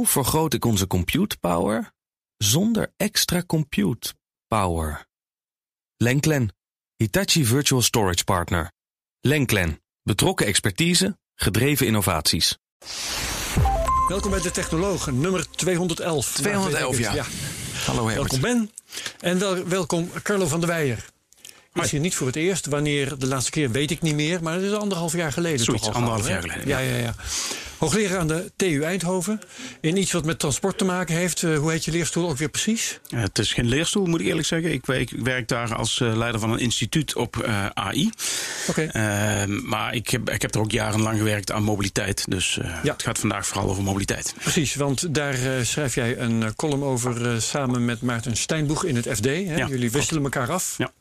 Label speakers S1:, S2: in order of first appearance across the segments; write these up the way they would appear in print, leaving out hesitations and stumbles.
S1: Hoe vergroot ik onze compute power zonder extra compute power? Lenklen, Hitachi Virtual Storage Partner. Lenklen, betrokken expertise, gedreven innovaties.
S2: Welkom bij De Technoloog, nummer 211.
S1: 211, ja. Hallo Herbert.
S2: Welkom Ben. En welkom Carlo van der Weijer. Is hier niet voor het eerst. Wanneer de laatste keer weet ik niet meer. Maar dat is 1,5 jaar geleden.
S3: Zoiets,
S2: toch al
S3: 1,5 jaar geleden.
S2: Ja. Hoogleraar aan de TU Eindhoven. In iets wat met transport te maken heeft. Hoe heet je leerstoel ook weer precies?
S3: Het is geen leerstoel, moet ik eerlijk zeggen. Ik werk daar als leider van een instituut op AI.
S2: Okay.
S3: Maar ik heb er ook jarenlang gewerkt aan mobiliteit. Dus het gaat vandaag vooral over mobiliteit.
S2: Precies, want daar schrijf jij een column over samen met Maarten Steinboeg in het FD. Hè?
S3: Ja,
S2: jullie wisselen elkaar af.
S3: Ja.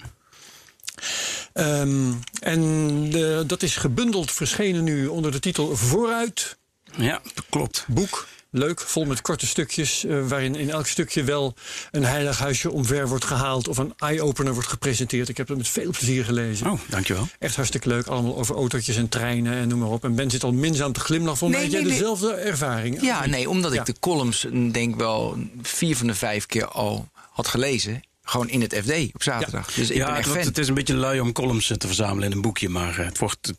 S2: Dat is gebundeld verschenen nu onder de titel Vooruit.
S3: Ja, klopt.
S2: Boek, leuk, vol met korte stukjes, waarin in elk stukje wel een heilig huisje omver wordt gehaald of een eye-opener wordt gepresenteerd. Ik heb dat met veel plezier gelezen.
S3: Oh, dankjewel.
S2: Echt hartstikke leuk, allemaal over autootjes en treinen en noem maar op. En Ben zit al minzaam te glimlachen. Volgens mij heb jij dezelfde ervaring.
S4: Ja, nee, omdat ik de columns denk wel 4 van de 5 keer al had gelezen. Gewoon in het FD op zaterdag. Ja. Dus ik ben echt fan.
S3: Het is een beetje lui om columns te verzamelen in een boekje. Maar het wordt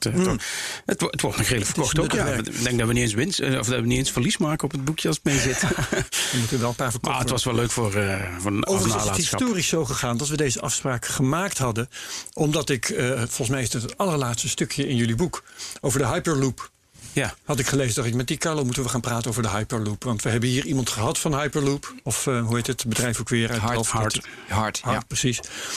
S3: nog redelijk verkocht ook. Ja, ik denk dat we niet eens verlies maken op het boekje als het mee zit.
S2: We moeten wel een paar verkopen.
S3: Maar het was wel leuk voor een
S2: Overigens is het historisch zo gegaan dat we deze afspraak gemaakt hadden. Omdat ik, volgens mij is het allerlaatste stukje in jullie boek over de Hyperloop.
S3: Ja.
S2: Had ik gelezen, dacht ik, met die Carlo moeten we gaan praten over de Hyperloop. Want we hebben hier iemand gehad van Hyperloop. Of hoe heet het bedrijf ook weer?
S4: Hard, ja.
S2: Precies.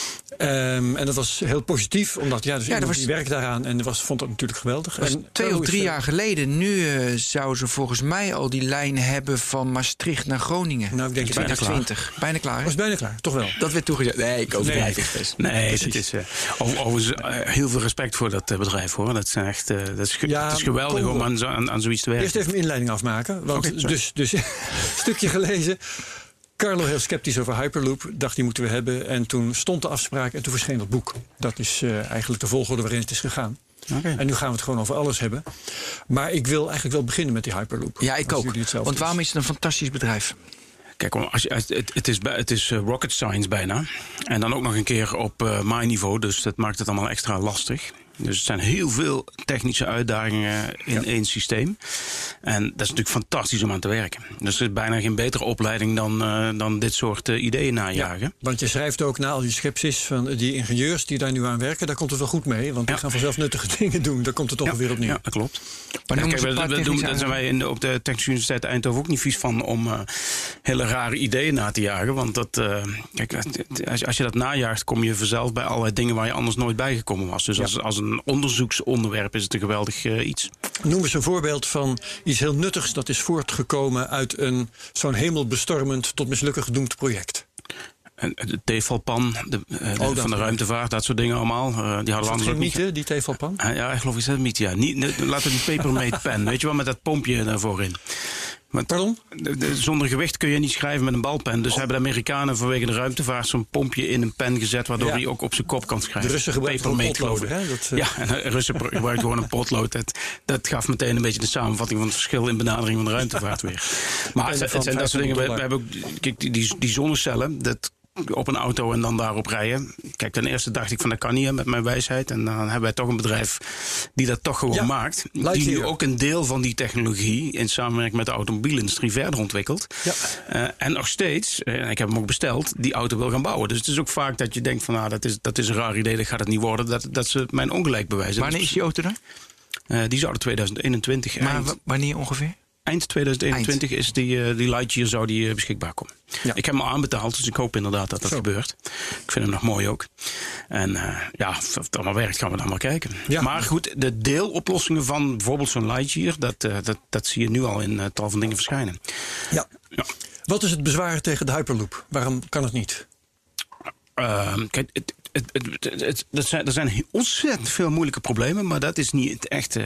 S2: En dat was heel positief, omdat die werkt daaraan en vond dat natuurlijk geweldig.
S4: Dat was 2 of 3 jaar geleden. Nu zou ze volgens mij al die lijn hebben van Maastricht naar Groningen.
S2: Nou, ik denk
S4: 2020. Bijna klaar.
S2: Was bijna klaar, toch wel?
S4: Dat werd toegezegd. Nee, ik ook niet.
S3: Nee, het is overigens heel veel respect voor dat bedrijf, hoor. Dat is echt, het is geweldig om aan zoiets te werken.
S2: Eerst even een inleiding afmaken. Want dus stukje gelezen. Carlo heel sceptisch over Hyperloop. Dacht, die moeten we hebben. En toen stond de afspraak en toen verscheen dat boek. Dat is eigenlijk de volgorde waarin het is gegaan. Okay. En nu gaan we het gewoon over alles hebben. Maar ik wil eigenlijk wel beginnen met die Hyperloop.
S4: Ja, ik ook. Want waarom is het een fantastisch bedrijf?
S3: Kijk, het is rocket science bijna. En dan ook nog een keer op maainiveau. Dus dat maakt het allemaal extra lastig. Dus het zijn heel veel technische uitdagingen in één systeem. En dat is natuurlijk fantastisch om aan te werken. Dus er is bijna geen betere opleiding dan dit soort ideeën najagen. Ja,
S2: want je schrijft ook na al die scepsis van die ingenieurs die daar nu aan werken. Daar komt het wel goed mee. Want die gaan vanzelf nuttige dingen doen. Daar komt het toch weer opnieuw.
S3: Ja, dat klopt. Maar daar zijn wij op de Technische Universiteit Eindhoven ook niet vies van om hele rare ideeën na te jagen. Want als je dat najaagt, kom je vanzelf bij allerlei dingen waar je anders nooit bij gekomen was. Dus als een onderzoeksonderwerp is het een geweldig iets.
S2: Noem eens een voorbeeld van iets heel nuttigs dat is voortgekomen uit zo'n hemelbestormend tot mislukken gedoemd project.
S3: De tevalpan van de ruimtevaart, dat soort dingen allemaal. Die hadden we anders ook niet.
S2: Mythe, die tevalpan?
S3: Ja, ik geloof is dat een mythe. Ja. Laten we die papermate pen, weet je wel, met dat pompje daarvoor in.
S2: Pardon?
S3: Zonder gewicht kun je niet schrijven met een balpen. Dus hebben de Amerikanen vanwege de ruimtevaart zo'n pompje in een pen gezet, waardoor hij ook op zijn kop kan schrijven.
S2: De Russen gebruiken een potlood.
S3: Ja, en de Russen gebruiken gewoon een potlood. Dat gaf meteen een beetje de samenvatting van het verschil in benadering van de ruimtevaart weer. Maar het zijn dat soort dingen. We hebben ook die zonnecellen. Op een auto en dan daarop rijden. Kijk, ten eerste dacht ik van dat kan niet met mijn wijsheid. En dan hebben wij toch een bedrijf die dat toch gewoon maakt. Die nu ook een deel van die technologie in samenwerking met de automobielindustrie verder ontwikkelt. Ja. En nog steeds, ik heb hem ook besteld, die auto wil gaan bouwen. Dus het is ook vaak dat je denkt van dat is een raar idee, dat gaat het niet worden. Dat ze mijn ongelijk bewijzen.
S4: Wanneer is die auto er?
S3: Die zou 2021
S4: Maar wanneer ongeveer?
S3: Eind 2021 is die Lightyear zou die beschikbaar komen. Ja. Ik heb hem al aanbetaald, dus ik hoop inderdaad dat gebeurt. Ik vind hem nog mooi ook. En of het allemaal werkt, gaan we dan maar kijken. Ja. Maar goed, de deeloplossingen van bijvoorbeeld zo'n Lightyear, dat zie je nu al in tal van dingen verschijnen.
S2: Ja. Wat is het bezwaar tegen de Hyperloop? Waarom kan het niet?
S3: Kijk, er zijn ontzettend veel moeilijke problemen, maar dat is niet het echte,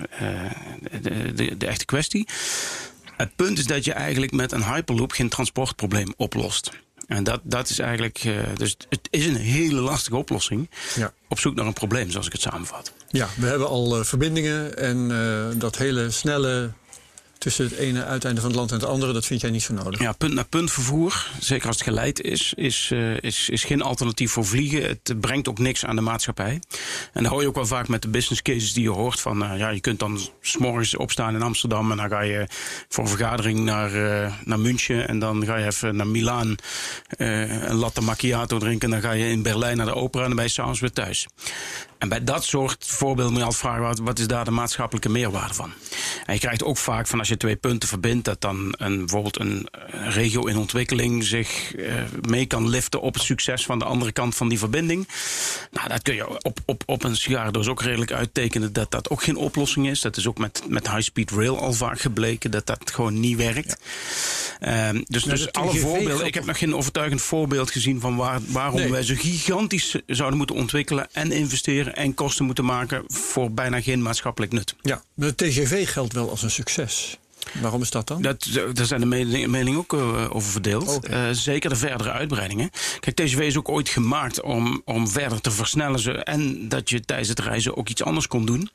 S3: de echte kwestie. Het punt is dat je eigenlijk met een Hyperloop geen transportprobleem oplost. En dat is eigenlijk, dus het is een hele lastige oplossing. Ja. Op zoek naar een probleem, zoals ik het samenvat.
S2: Ja, we hebben al verbindingen en dat hele snelle tussen het ene uiteinde van het land en het andere, dat vind jij niet zo nodig?
S3: Ja, punt-naar-punt vervoer, zeker als het geleid is geen alternatief voor vliegen. Het brengt ook niks aan de maatschappij. En dan hoor je ook wel vaak met de business cases die je hoort van, je kunt dan 's morgens opstaan in Amsterdam en dan ga je voor een vergadering naar München en dan ga je even naar Milaan een latte macchiato drinken en dan ga je in Berlijn naar de opera en dan ben je 's avonds weer thuis. En bij dat soort voorbeelden moet je altijd vragen, wat is daar de maatschappelijke meerwaarde van? En je krijgt ook vaak van als je 2 punten verbindt, dat dan bijvoorbeeld een regio in ontwikkeling zich mee kan liften op het succes van de andere kant van die verbinding. Nou, dat kun je op een sigarendoos ook redelijk uittekenen dat dat ook geen oplossing is. Dat is ook met high-speed rail al vaak gebleken dat dat gewoon niet werkt. Dus alle voorbeelden. Ik heb nog geen overtuigend voorbeeld gezien van waarom wij zo gigantisch zouden moeten ontwikkelen en investeren en kosten moeten maken voor bijna geen maatschappelijk nut. Ja,
S2: de TGV geldt wel als een succes. Waarom is dat dan?
S3: Daar zijn de meningen ook over verdeeld. Okay. Zeker de verdere uitbreidingen. Kijk, TGV is ook ooit gemaakt om verder te versnellen en dat je tijdens het reizen ook iets anders kon doen.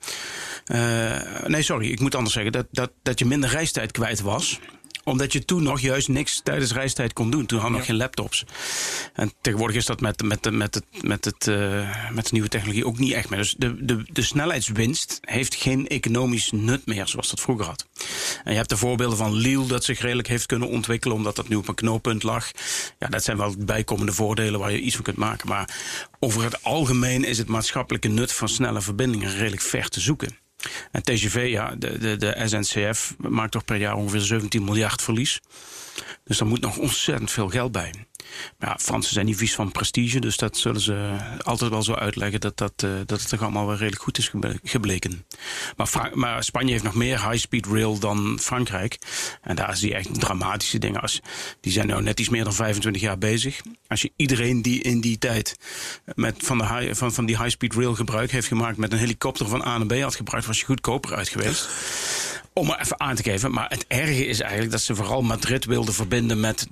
S3: Ik moet anders zeggen. Dat je minder reistijd kwijt was, omdat je toen nog juist niks tijdens reistijd kon doen. Toen hadden we nog geen laptops. En tegenwoordig is dat met de nieuwe technologie ook niet echt meer. Dus de snelheidswinst heeft geen economisch nut meer zoals dat vroeger had. En je hebt de voorbeelden van Lille dat zich redelijk heeft kunnen ontwikkelen omdat dat nu op een knooppunt lag. Ja, dat zijn wel bijkomende voordelen waar je iets van kunt maken. Maar over het algemeen is het maatschappelijke nut van snelle verbindingen redelijk ver te zoeken. En TGV, de SNCF maakt toch per jaar ongeveer 17 miljard verlies. Dus daar moet nog ontzettend veel geld bij. Maar ja, Fransen zijn niet vies van prestige, dus dat zullen ze altijd wel zo uitleggen dat het toch allemaal wel redelijk goed is gebleken. Maar Spanje heeft nog meer high-speed rail dan Frankrijk. En daar zie je echt dramatische dingen. Die zijn nou net iets meer dan 25 jaar bezig. Als je iedereen die in die tijd van die high-speed rail gebruik heeft gemaakt met een helikopter van A naar B had gebruikt, was je goedkoper uit geweest. Om maar even aan te geven. Maar het erge is eigenlijk dat ze vooral Madrid wilden verbinden met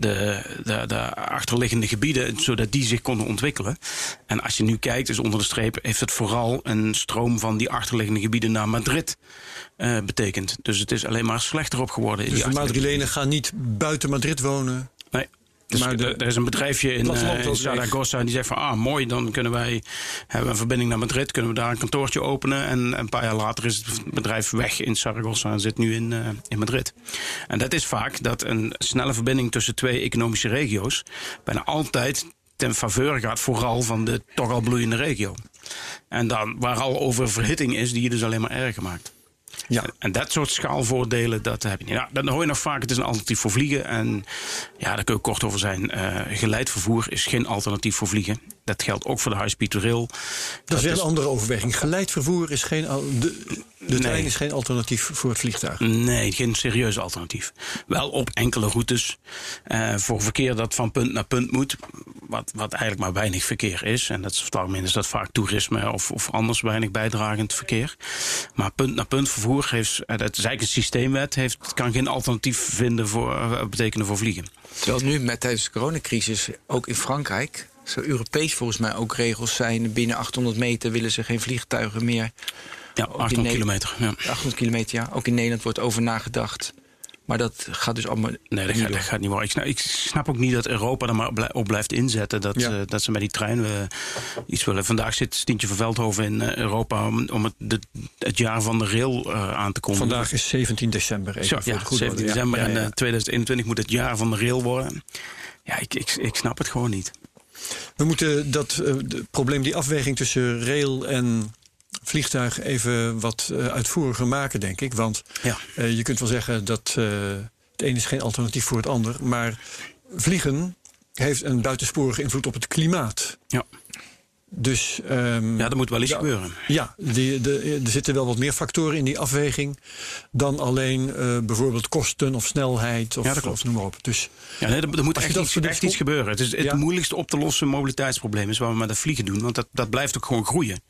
S3: de achterliggende gebieden, zodat die zich konden ontwikkelen. En als je nu kijkt, dus onder de streep, heeft het vooral een stroom van die achterliggende gebieden naar Madrid betekend. Dus het is alleen maar slechter op geworden.
S2: Dus de Madrilenen gaan niet buiten Madrid wonen?
S3: Nee. Dus er is een bedrijfje in Zaragoza en die zegt van mooi, dan hebben we een verbinding naar Madrid, kunnen we daar een kantoortje openen en een paar jaar later is het bedrijf weg in Zaragoza en zit nu in Madrid. En dat is vaak dat een snelle verbinding tussen 2 economische regio's bijna altijd ten faveur gaat vooral van de toch al bloeiende regio. En dan waar al over verhitting is, die je dus alleen maar erger maakt. Ja. En dat soort schaalvoordelen, dat heb je niet. Nou, dan hoor je nog vaak, het is een alternatief voor vliegen. En ja, daar kun je kort over zijn. Geleid vervoer is geen alternatief voor vliegen. Dat geldt ook voor de high-speed rail.
S2: Dat is weer een andere overweging. Geleid vervoer is geen... De trein is geen alternatief voor het vliegtuig? Nee,
S3: geen serieus alternatief. Wel op enkele routes. Voor verkeer dat van punt naar punt moet. Wat eigenlijk maar weinig verkeer is. En dat is dat vaak toerisme of anders weinig bijdragend verkeer. Maar punt naar punt vervoer heeft... Dat is eigenlijk een systeemwet. Kan geen alternatief betekenen voor vliegen.
S4: Terwijl nu tijdens de coronacrisis ook in Frankrijk... zo Europees volgens mij ook regels zijn. Binnen 800 meter willen ze geen vliegtuigen meer.
S3: Ja, 800 kilometer. Ja.
S4: 800 kilometer, ja. Ook in Nederland wordt over nagedacht. Maar dat gaat dus allemaal
S3: dat gaat niet worden. Ik snap ook niet dat Europa er maar op blijft inzetten. Dat ze met die trein iets willen. Vandaag zit Stientje van Veldhoven in Europa om het jaar van de rail aan te kondigen.
S2: Vandaag is 17 december.
S3: 17 december en 2021 moet het jaar van de rail worden. Ja, ik snap het gewoon niet.
S2: We moeten dat probleem, die afweging tussen rail en vliegtuig even wat uitvoeriger maken, denk ik. Want je kunt wel zeggen dat het een is geen alternatief voor het ander. Maar vliegen heeft een buitensporige invloed op het klimaat.
S3: Ja.
S2: Dus,
S3: dat moet wel eens gebeuren.
S2: Ja, er zitten wel wat meer factoren in die afweging dan alleen bijvoorbeeld kosten of snelheid of noem maar op. Dus,
S3: er moet echt iets gebeuren. Het is het moeilijkste op te lossen mobiliteitsprobleem is wat we met het vliegen doen. Want dat blijft ook gewoon groeien.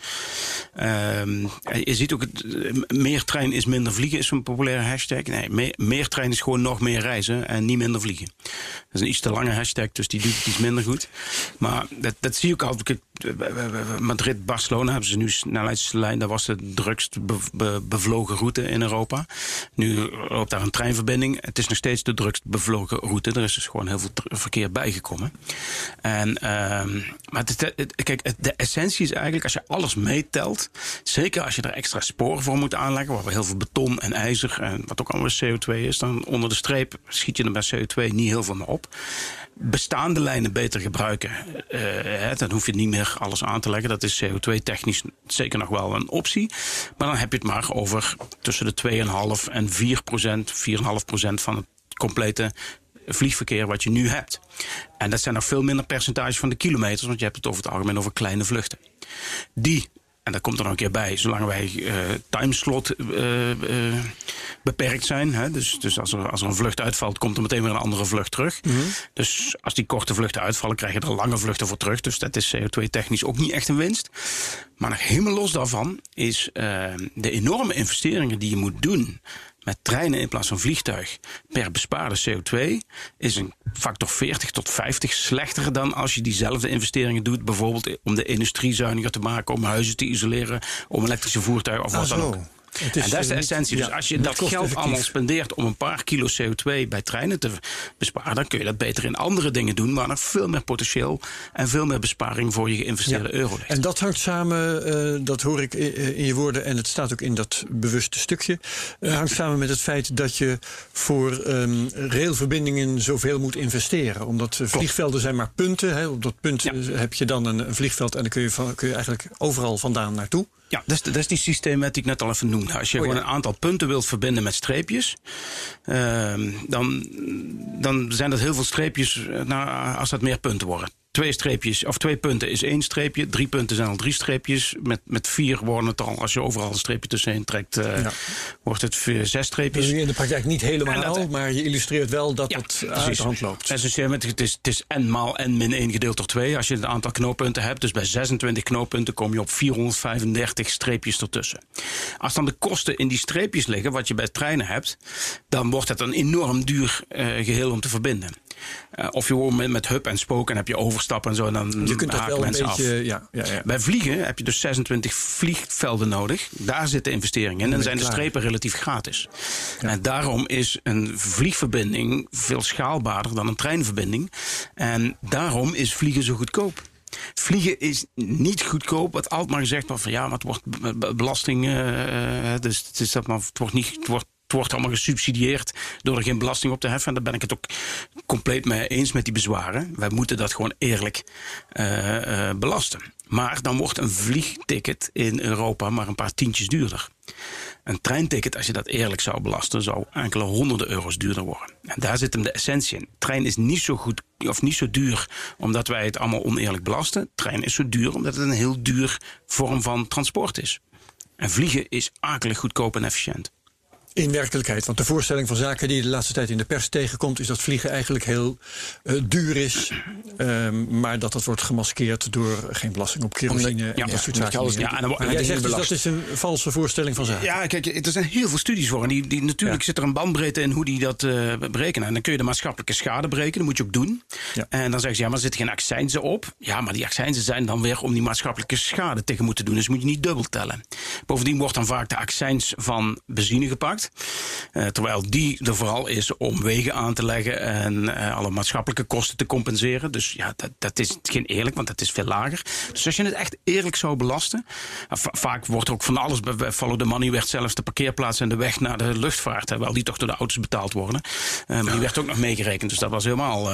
S3: Je ziet ook, meer trein is minder vliegen is een populaire hashtag. Nee, meer trein is gewoon nog meer reizen en niet minder vliegen. Dat is een iets te lange hashtag, dus die doet het iets minder goed. Maar dat zie je ook altijd. Madrid-Barcelona hebben ze nu snelheidslijn. Dat was de drukst bevlogen route in Europa. Nu loopt daar een treinverbinding. Het is nog steeds de drukst bevlogen route. Er is dus gewoon heel veel verkeer bijgekomen. Maar de essentie is eigenlijk, als je alles meetelt, zeker als je er extra sporen voor moet aanleggen, waar we heel veel beton en ijzer en wat ook allemaal CO2 is, dan onder de streep schiet je er bij CO2 niet heel veel meer op. Bestaande lijnen beter gebruiken. Dan hoef je niet meer alles aan te leggen. Dat is CO2-technisch zeker nog wel een optie. Maar dan heb je het maar over tussen de 2,5 en 4%, 4,5% van het complete vliegverkeer wat je nu hebt. En dat zijn nog veel minder percentage van de kilometers, want je hebt het over het algemeen over kleine vluchten. En dat komt er nog een keer bij, zolang wij timeslot beperkt zijn. Hè? Dus als er een vlucht uitvalt, komt er meteen weer een andere vlucht terug. Mm-hmm. Dus als die korte vluchten uitvallen, krijg je er lange vluchten voor terug. Dus dat is CO2-technisch ook niet echt een winst. Maar nog helemaal los daarvan is de enorme investeringen die je moet doen met treinen in plaats van vliegtuig per bespaarde CO2 is een factor 40 tot 50 slechter dan als je diezelfde investeringen doet, bijvoorbeeld om de industrie zuiniger te maken, om huizen te isoleren, om elektrische voertuigen of wat dan ook. En dat is de essentie. Dus als je dat geld allemaal spendeert om een paar kilo CO2 bij treinen te besparen, dan kun je dat beter in andere dingen doen, waar nog veel meer potentieel en veel meer besparing voor je geïnvesteerde euro ligt.
S2: En dat hangt samen, dat hoor ik in je woorden, en het staat ook in dat bewuste stukje, hangt samen met het feit dat je voor railverbindingen zoveel moet investeren. Omdat vliegvelden zijn maar punten. Hè. Op dat punt heb je dan een vliegveld en dan kun je eigenlijk overal vandaan naartoe.
S3: Ja, dat is die systeemwet die ik net al even noemde. Als je gewoon een aantal punten wilt verbinden met streepjes, dan zijn dat heel veel streepjes als dat meer punten worden. 2 punten is 1 streepje, 3 punten zijn al 3 streepjes. Met 4 worden het al, als je overal een streepje tussenin trekt, wordt het 6 streepjes.
S2: Dus in de praktijk niet helemaal, maar je illustreert wel dat het uit de hand loopt.
S3: Het is n maal n min 1 gedeeld door 2 als je het aantal knooppunten hebt. Dus bij 26 knooppunten kom je op 435 streepjes ertussen. Als dan de kosten in die streepjes liggen, wat je bij treinen hebt, dan wordt het een enorm duur geheel om te verbinden. Of je gewoon met hub en spook en heb je overstappen en zo, en dan
S2: je kunt dat wel
S3: mensen
S2: een beetje, af.
S3: Bij vliegen heb je dus 26 vliegvelden nodig. Daar zit de investering in en zijn de strepen relatief gratis. Ja. En daarom is een vliegverbinding veel schaalbaarder dan een treinverbinding. En daarom is vliegen zo goedkoop. Vliegen is niet goedkoop. Wat altijd maar gezegd wordt van maar het wordt belasting. Dus het is dat maar het wordt allemaal gesubsidieerd door er geen belasting op te heffen. En daar ben ik het ook compleet mee eens met die bezwaren. Wij moeten dat gewoon eerlijk belasten. Maar dan wordt een vliegticket in Europa maar een paar tientjes duurder. Een treinticket, als je dat eerlijk zou belasten, zou enkele honderden euro's duurder worden. En daar zit hem de essentie in. Trein is niet zo goed of niet zo duur omdat wij het allemaal oneerlijk belasten. Trein is zo duur omdat het een heel duur vorm van transport is. En vliegen is akelig goedkoop en efficiënt.
S2: In werkelijkheid, want de voorstelling van zaken die je de laatste tijd in de pers tegenkomt, is dat vliegen eigenlijk heel duur is, maar dat wordt gemaskeerd door geen belasting op kerosine en dat soort zaken. Jij zegt dus dat is een valse voorstelling van zaken.
S3: Ja, kijk, er zijn heel veel studies voor. En die natuurlijk zit er een bandbreedte in hoe die dat berekenen. En dan kun je de maatschappelijke schade berekenen, dat moet je ook doen. Ja. En dan zeggen ze, maar er zitten geen accijnzen op. Ja, maar die accijnzen zijn dan weer om die maatschappelijke schade tegen te doen. Dus moet je niet dubbel tellen. Bovendien wordt dan vaak de accijns van benzine gepakt. Terwijl die er vooral is om wegen aan te leggen en alle maatschappelijke kosten te compenseren. Dus dat is geen eerlijk, want dat is veel lager. Dus als je het echt eerlijk zou belasten, vaak wordt er ook van alles bij Follow the Money werd zelfs de parkeerplaats en de weg naar de luchtvaart, terwijl die toch door de auto's betaald worden. Maar die werd ook nog meegerekend, dus dat was helemaal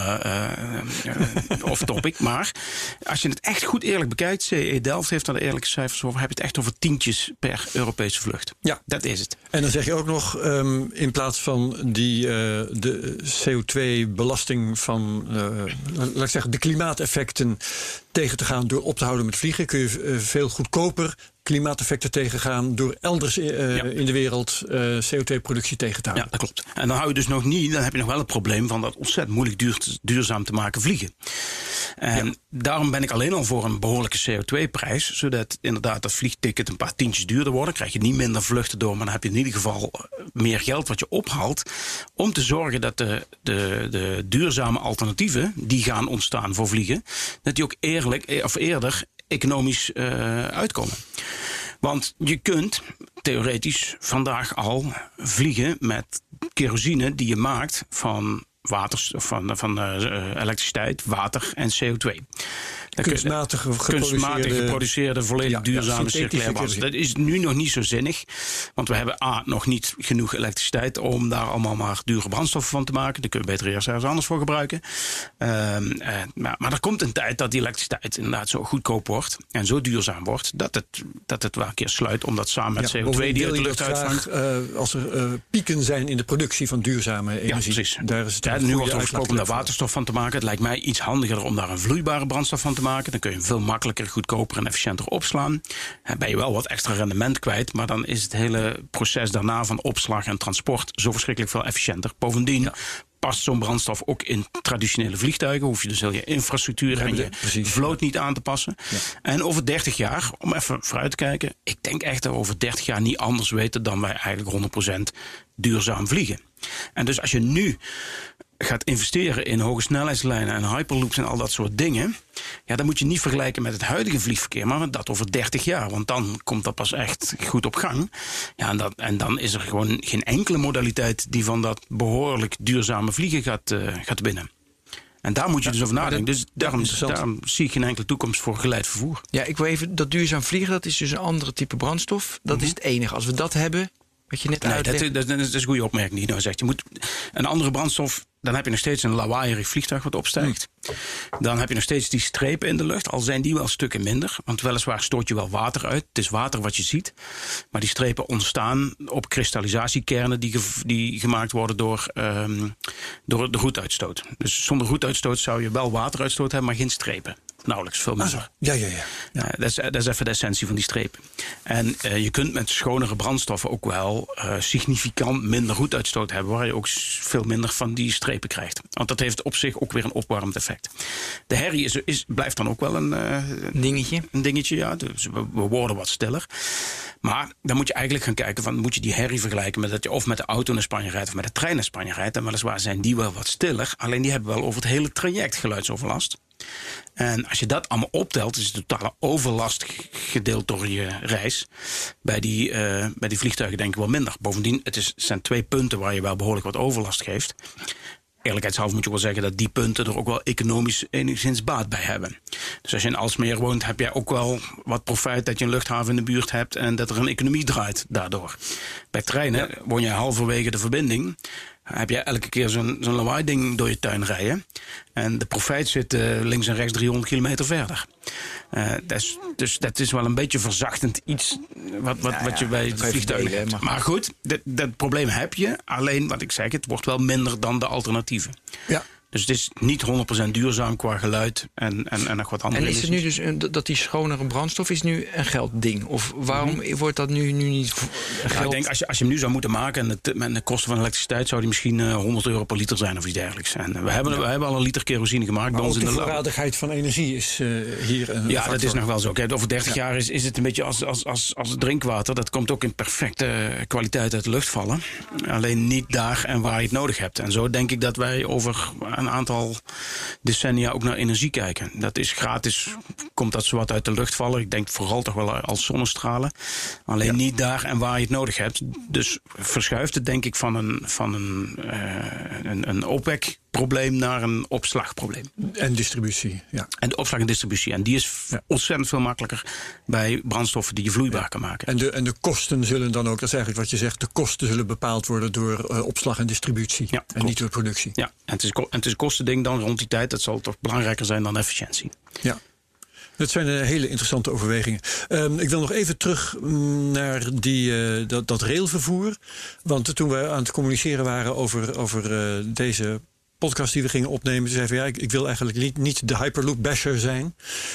S3: off topic. Maar als je het echt goed eerlijk bekijkt, CE Delft heeft daar de eerlijke cijfers over, heb je het echt over tientjes per Europese vlucht. Ja, dat is het.
S2: En dan zeg je ook nog, in plaats van de CO2-belasting van, laat ik zeggen, de klimaateffecten tegen te gaan door op te houden met vliegen, kun je veel goedkoper klimaateffecten tegengaan door elders in de wereld CO2-productie tegen te houden.
S3: Ja, dat klopt. En dan hou je dus nog niet, dan heb je nog wel het probleem van dat ontzettend moeilijk duurzaam te maken vliegen. En daarom ben ik alleen al voor een behoorlijke CO2-prijs, zodat inderdaad dat vliegticket een paar tientjes duurder wordt. Dan krijg je niet minder vluchten door, maar dan heb je in ieder geval meer geld wat je ophaalt om te zorgen dat de duurzame alternatieven die gaan ontstaan voor vliegen, dat die ook eerder economisch uitkomen. Want je kunt theoretisch vandaag al vliegen met kerosine die je maakt van van elektriciteit, water en CO2.
S2: Kunstmatig
S3: geproduceerde, volledig duurzame circulaire brandstof. Dat is nu nog niet zo zinnig. Want we hebben nog niet genoeg elektriciteit om daar allemaal maar dure brandstoffen van te maken. Daar kun je beter eerst ergens anders voor gebruiken. Maar er komt een tijd dat die elektriciteit inderdaad zo goedkoop wordt en zo duurzaam wordt dat het wel een keer sluit, omdat samen met CO2 die uit de lucht uitvangt.
S2: Als er pieken zijn in de productie van duurzame energie.
S3: Ja, precies.
S2: Daar is het
S3: nu wordt er gesproken om daar waterstof van te maken. Het lijkt mij iets handiger om daar een vloeibare brandstof van te maken. Dan kun je hem veel makkelijker, goedkoper en efficiënter opslaan. Dan ben je wel wat extra rendement kwijt, maar dan is het hele proces daarna van opslag en transport zo verschrikkelijk veel efficiënter. Bovendien past zo'n brandstof ook in traditionele vliegtuigen. Hoef je dus heel je infrastructuur en je vloot niet aan te passen. Ja. En over 30 jaar, om even vooruit te kijken, ik denk echt dat we over 30 jaar niet anders weten dan wij eigenlijk 100% duurzaam vliegen. En dus als je nu gaat investeren in hoge snelheidslijnen en hyperloops en al dat soort dingen, dan moet je niet vergelijken met het huidige vliegverkeer, maar dat over 30 jaar. Want dan komt dat pas echt goed op gang. Ja, en dan is er gewoon geen enkele modaliteit die van dat behoorlijk duurzame vliegen gaat winnen. En daar moet je dus over nadenken. Dus daarom zie ik geen enkele toekomst voor geleid vervoer.
S4: Ja, ik wil even, dat duurzaam vliegen, dat is dus een andere type brandstof. Dat is het enige. Als we dat hebben, wat je net uitlegt.
S3: Dat is een goede opmerking die je nou zegt. Je moet een andere brandstof, dan heb je nog steeds een lawaaierig vliegtuig wat opstijgt. Dan heb je nog steeds die strepen in de lucht, al zijn die wel stukken minder. Want weliswaar stoot je wel water uit. Het is water wat je ziet. Maar die strepen ontstaan op kristallisatiekernen die gemaakt worden door de roetuitstoot. Dus zonder roetuitstoot zou je wel wateruitstoot hebben, maar geen strepen. Nauwelijks, veel minder. Dat is even de essentie van die strepen. En je kunt met schonere brandstoffen ook wel significant minder roetuitstoot hebben, waar je ook veel minder van die strepen krijgt. Want dat heeft op zich ook weer een opwarmend effect. De herrie blijft dan ook wel een dingetje, ja. Dus we worden wat stiller. Maar dan moet je eigenlijk gaan kijken moet je die herrie vergelijken met dat je of met de auto naar Spanje rijdt of met de trein naar Spanje rijdt. En weliswaar zijn die wel wat stiller, alleen die hebben wel over het hele traject geluidsoverlast. En als je dat allemaal optelt, is de totale overlast gedeeld door je reis bij die vliegtuigen denk ik wel minder. Bovendien, het zijn 2 punten waar je wel behoorlijk wat overlast geeft. Eerlijkheidshalve moet je wel zeggen dat die punten er ook wel economisch enigszins baat bij hebben. Dus als je in Aalsmeer woont, heb jij ook wel wat profijt dat je een luchthaven in de buurt hebt en dat er een economie draait daardoor. Bij treinen woon je halverwege de verbinding. Heb je elke keer zo'n lawaai-ding door je tuin rijden. En de profijt zit links en rechts 300 kilometer verder. Dus dat is wel een beetje verzachtend iets wat je bij het vliegtuig hebt. Maar goed, dat probleem heb je. Alleen, wat ik zeg, het wordt wel minder dan de alternatieven. Ja. Dus het is niet 100% duurzaam qua geluid en nog wat andere.
S4: En is het nu dus dat die schonere brandstof is nu een geldding? Of waarom wordt dat nu niet geld?
S3: Ik denk als je hem nu zou moeten maken en met de kosten van elektriciteit zou die misschien €100 per liter zijn of iets dergelijks. En we hebben al een liter kerosine gemaakt.
S2: Maar
S3: bij ons
S2: ook de voorradigheid van energie is hier een factor.
S3: Dat is nog wel zo. Kijk, over 30 jaar is het een beetje als drinkwater. Dat komt ook in perfecte kwaliteit uit de lucht vallen. Alleen niet daar en waar je het nodig hebt. En zo denk ik dat wij over een aantal decennia ook naar energie kijken. Dat is gratis, komt dat zowat uit de lucht vallen. Ik denk vooral toch wel als zonnestralen. Alleen niet daar en waar je het nodig hebt. Dus verschuift het denk ik van een opwekprobleem naar een opslagprobleem.
S2: En distributie,
S3: En de opslag en distributie. En die is ontzettend veel makkelijker bij brandstoffen die je vloeibaar kan maken.
S2: En de kosten zullen dan ook, dat is eigenlijk wat je zegt, de kosten zullen bepaald worden door opslag en distributie. En niet door productie.
S3: Ja, en het is een kostending dan rond die tijd. Dat zal toch belangrijker zijn dan efficiëntie.
S2: Ja. Dat zijn hele interessante overwegingen. Ik wil nog even terug naar dat railvervoer. Want toen we aan het communiceren waren over deze podcast die we gingen opnemen, zei van ik wil eigenlijk niet de Hyperloop-basher zijn.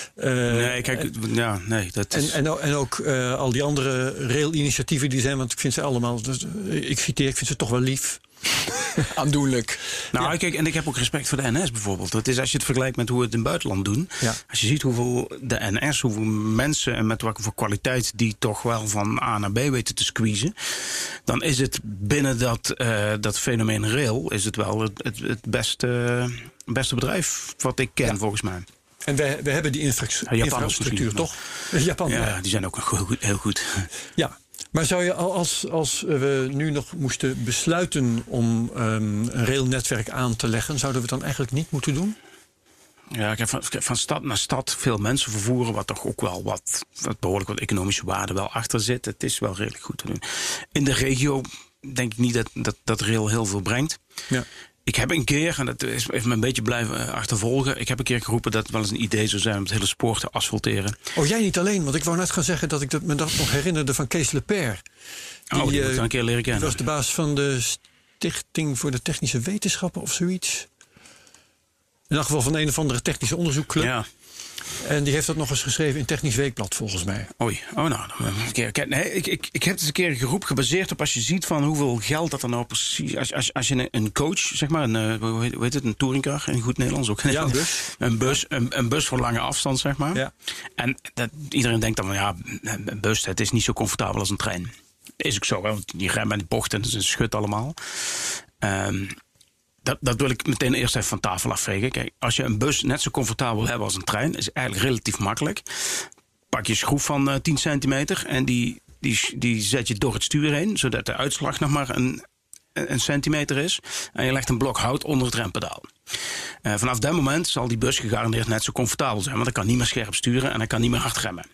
S3: Dat is.
S2: En ook al die andere rail-initiatieven die zijn, want ik vind ze allemaal, ik vind ze toch wel lief.
S4: Aandoenlijk.
S3: Nou, kijk, en ik heb ook respect voor de NS bijvoorbeeld. Dat is als je het vergelijkt met hoe we het in het buitenland doen. Ja. Als je ziet hoeveel mensen en met welke voor kwaliteit die toch wel van A naar B weten te squeezen, dan is het binnen dat fenomeen rail is het wel het beste bedrijf wat ik ken volgens mij.
S2: En we hebben die infrastructuur, toch? Japan.
S3: Ja, die zijn ook nog heel goed.
S2: Ja, maar zou je als we nu nog moesten besluiten om een railnetwerk aan te leggen, zouden we het dan eigenlijk niet moeten doen?
S3: Ja, van stad naar stad veel mensen vervoeren, wat toch ook wel wat behoorlijk wat economische waarde wel achter zit. Het is wel redelijk goed te doen. In de regio denk ik niet dat rail heel veel brengt. Ja. Ik heb een keer, en dat heeft me een beetje blijven achtervolgen, ik heb een keer geroepen dat het wel eens een idee zou zijn om het hele spoor te asfalteren.
S2: Oh, jij niet alleen, want ik wou net gaan zeggen dat ik me dat nog herinnerde van Kees Leper.
S3: Die moet ik een keer leren kennen.
S2: Die was de baas van de Stichting voor de Technische Wetenschappen of zoiets. In elk geval van een of andere technische onderzoekclub. Ja. En die heeft dat nog eens geschreven in Technisch Weekblad, volgens mij.
S3: Oei, ik heb het een keer geroepen gebaseerd op als je ziet van hoeveel geld dat er nou precies... Als je een coach, zeg maar, hoe heet het, een touringcar in goed Nederlands ook.
S2: Ja, een bus.
S3: Een bus voor lange afstand, zeg maar. Ja. En iedereen denkt dan van, ja, een bus, het is niet zo comfortabel als een trein. Is ook zo, hè, want die remmen en die bochten, dat is een schut allemaal. Dat wil ik meteen eerst even van tafel afvegen. Kijk, als je een bus net zo comfortabel hebt als een trein, is eigenlijk relatief makkelijk. Pak je een schroef van 10 centimeter en die zet je door het stuur heen, zodat de uitslag nog maar een centimeter is. En je legt een blok hout onder het rempedaal. Vanaf dat moment zal die bus gegarandeerd net zo comfortabel zijn. Want hij kan niet meer scherp sturen en hij kan niet meer hard remmen.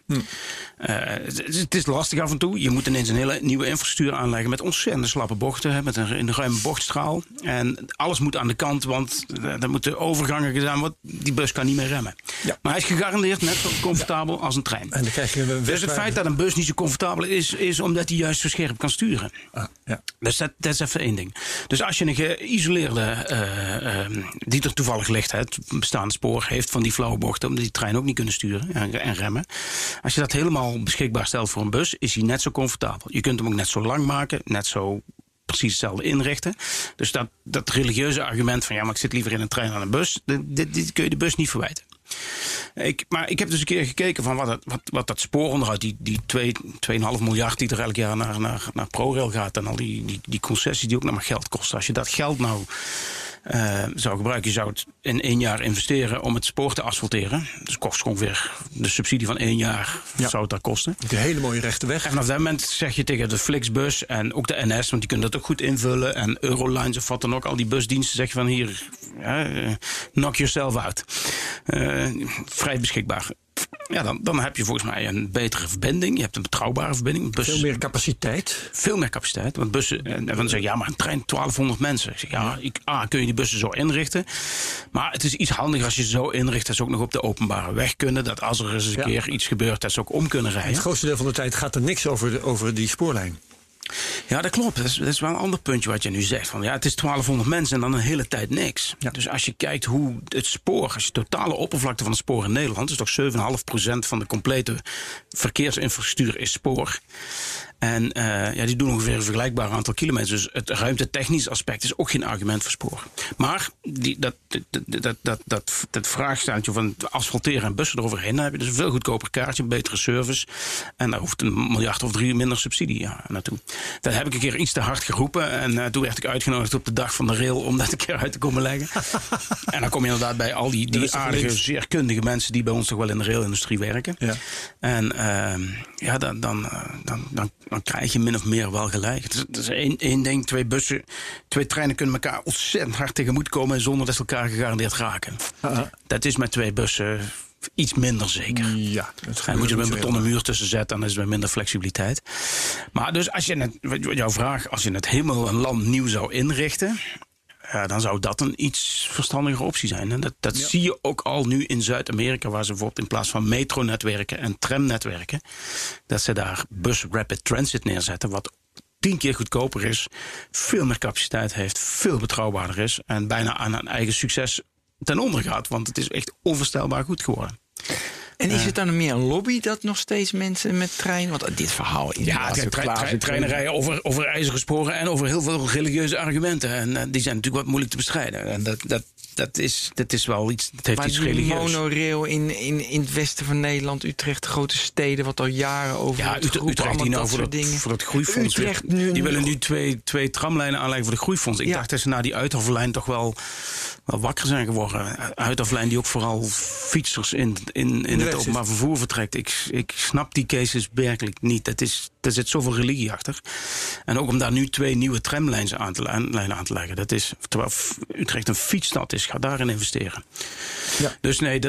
S3: Het is lastig af en toe. Je moet ineens een hele nieuwe infrastructuur aanleggen met ontzettend slappe bochten. Met een ruime bochtstraal. En alles moet aan de kant, want er moeten overgangen gedaan worden. Die bus kan niet meer remmen. Ja. Maar hij is gegarandeerd net zo comfortabel als een trein.
S2: En dan krijg je
S3: dus het feit dat een bus niet zo comfortabel is omdat hij juist zo scherp kan sturen. Dus dat is even één ding. Dus als je een geïsoleerde... die er toevallig ligt, het bestaande spoor heeft van die flauwe bochten, omdat die trein ook niet kunnen sturen en remmen. Als je dat helemaal beschikbaar stelt voor een bus, is hij net zo comfortabel. Je kunt hem ook net zo lang maken, net zo precies hetzelfde inrichten. Dus dat religieuze argument van ja, maar ik zit liever in een trein dan een bus, dit kun je de bus niet verwijten. Maar ik heb dus een keer gekeken van wat dat spooronderhoud, die 2,5 miljard die er elk jaar naar ProRail gaat en al die concessies die ook nog maar geld kosten. Als je dat geld nou zou gebruiken, je zou het in 1 jaar investeren om het spoor te asfalteren. Dus kost ongeveer de subsidie van 1 jaar zou het daar kosten.
S2: Een hele mooie rechte weg.
S3: En vanaf dat moment zeg je tegen de Flixbus en ook de NS, want die kunnen dat ook goed invullen, en Eurolines of wat dan ook, al die busdiensten, zeg je van hier, knock yourself out. Vrij beschikbaar. Ja, dan heb je volgens mij een betere verbinding. Je hebt een betrouwbare verbinding.
S2: Veel meer capaciteit.
S3: Veel meer capaciteit. Want bussen, en dan zeg je, ja, maar een trein 1200 mensen. Ik zeg, kun je die bussen zo inrichten. Maar het is iets handiger als je ze zo inricht dat ze ook nog op de openbare weg kunnen. Dat als er eens een keer iets gebeurt, dat ze ook om kunnen rijden.
S2: Het grootste deel van de tijd gaat er niks over die spoorlijn.
S3: Ja, dat klopt. Dat is wel een ander puntje wat je nu zegt. Van, ja, het is 1200 mensen en dan een hele tijd niks. Ja. Dus als je kijkt hoe het spoor, als je de totale oppervlakte van het spoor in Nederland, is toch 7,5% van de complete verkeersinfrastructuur is spoor. En die doen ongeveer een vergelijkbaar aantal kilometers. Dus het ruimtetechnisch aspect is ook geen argument voor spoor. Maar dat vraagstelletje van asfalteren en bussen eroverheen, dan heb je dus een veel goedkoper kaartje, een betere service. En daar hoeft 1 miljard of 3 minder subsidie naartoe. Dat heb ik een keer iets te hard geroepen. En toen werd ik uitgenodigd op de dag van de rail om dat een keer uit te komen leggen. En dan kom je inderdaad bij al die aardige, zeer kundige mensen die bij ons toch wel in de railindustrie werken. Ja. En dan krijg je min of meer wel gelijk. Het is één ding, 2 bussen, 2 treinen kunnen elkaar ontzettend hard tegemoet komen zonder dat ze elkaar gegarandeerd raken. Dat is met 2 bussen iets minder zeker. Ja, en moet je er een betonnen muur tussen zetten, dan is er minder flexibiliteit. Maar dus als je het helemaal een land nieuw zou inrichten, dan zou dat een iets verstandiger optie zijn. En dat zie je ook al nu in Zuid-Amerika, waar ze bijvoorbeeld in plaats van metronetwerken en tramnetwerken, dat ze daar bus rapid transit neerzetten, wat 10 keer goedkoper is, veel meer capaciteit heeft, veel betrouwbaarder is en bijna aan een eigen succes ten onder gaat. Want het is echt onvoorstelbaar goed geworden.
S4: En is het dan meer een lobby dat nog steeds mensen met treinen? Want dit verhaal...
S3: treinen rijden over ijzeren sporen en over heel veel religieuze argumenten. En die zijn natuurlijk wat moeilijk te bestrijden. En dat is wel iets, het heeft iets religieus.
S4: Monorail in het westen van Nederland, Utrecht, grote steden, wat al jaren over
S3: Utrecht die nou voor het groeifonds. Die willen nu 2 tramlijnen aanleggen voor de groeifonds. Ik dacht dat ze na die Uithofflijn toch wel wakker zijn geworden. Uithofflijn die ook vooral fietsers in het openbaar vervoer vertrekt. Ik snap die cases werkelijk niet. Er zit zoveel religie achter. En ook om daar nu 2 nieuwe tramlijnen aan te leggen. Dat is, terwijl Utrecht een fietsstad is, ga daarin investeren. Ja. Dus nee,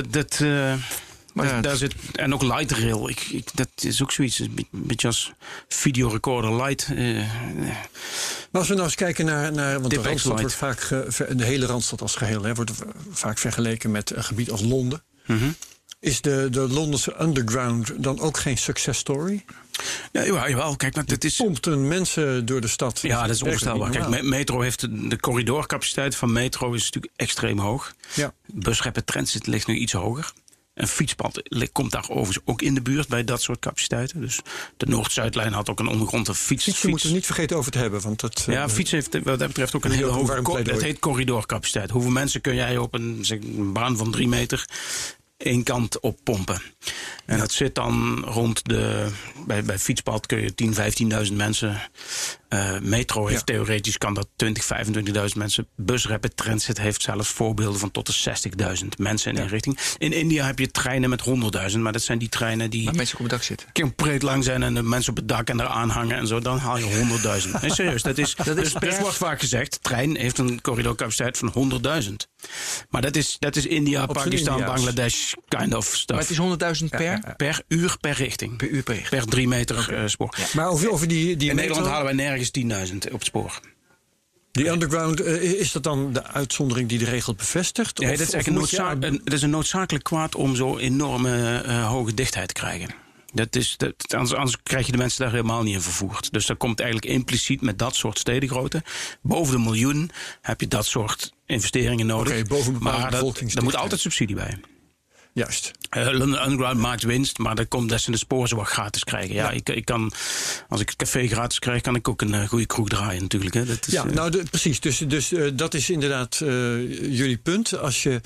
S3: daar zit, en ook light rail. Dat is ook zoiets. Een beetje als videorecorder light.
S2: Maar als we nou eens kijken naar want de Randstad wordt vaak, de hele Randstad als geheel, wordt vaak vergeleken met een gebied als Londen. Mm-hmm. Is de Londense underground dan ook geen success story?
S3: Ja, jawel. Kijk, maar dit is...
S2: Pompten mensen door de stad.
S3: Ja, dat is onvoorstelbaar. Kijk, metro heeft de corridorcapaciteit van metro is natuurlijk extreem hoog. Ja. Busreppen Transit ligt nu iets hoger. Een fietspad komt daar overigens ook in de buurt bij dat soort capaciteiten. Dus de Noord-Zuidlijn had ook een ondergrondse fiets.
S2: Fietsen moeten we niet vergeten over te hebben. Want
S3: fiets heeft wat dat betreft ook een hele hoge... Dat heet corridorcapaciteit. Hoeveel mensen kun jij op een baan van 3 meter... één kant op pompen. En dat zit dan rond bij fietspad kun je 10.000, 15.000 mensen. Metro heeft theoretisch kan dat 20.000, 25.000 mensen. Busreppen Transit heeft zelfs voorbeelden van tot de 60.000 mensen in richting. In India heb je treinen met 100.000, maar dat zijn die treinen die...
S4: Waar mensen op het dak zitten.
S3: Compleet lang zijn en de mensen op het dak en eraan hangen en zo. Dan haal je 100.000. Nee, serieus, dat is wordt vaak gezegd. Trein heeft een corridorcapaciteit van 100.000. Maar dat is India, Pakistan, Bangladesh, kind of stuff.
S4: Maar het is 100.000 per?
S3: Per uur per richting.
S4: Per uur per richting.
S3: Per 3 meter spoor.
S2: Ja. Maar over die
S3: in Nederland halen wij nergens 10.000 op het spoor.
S2: Die underground, is dat dan de uitzondering die de regel bevestigt?
S3: Ja, dat is eigenlijk een noodzakelijk kwaad om zo enorme hoge dichtheid te krijgen. Anders krijg je de mensen daar helemaal niet in vervoerd. Dus dat komt eigenlijk impliciet met dat soort stedengrootte. Boven de 1 miljoen heb je dat soort investeringen nodig. Maar daar moet altijd subsidie bij.
S2: Juist.
S3: London Underground maakt winst, maar dat komt des in de spoor ze wat gratis krijgen. Ja, ik kan, als ik het café gratis krijg, kan ik ook een goede kroeg draaien natuurlijk. Hè. Dat is,
S2: precies. Dus dat is inderdaad jullie punt. Als je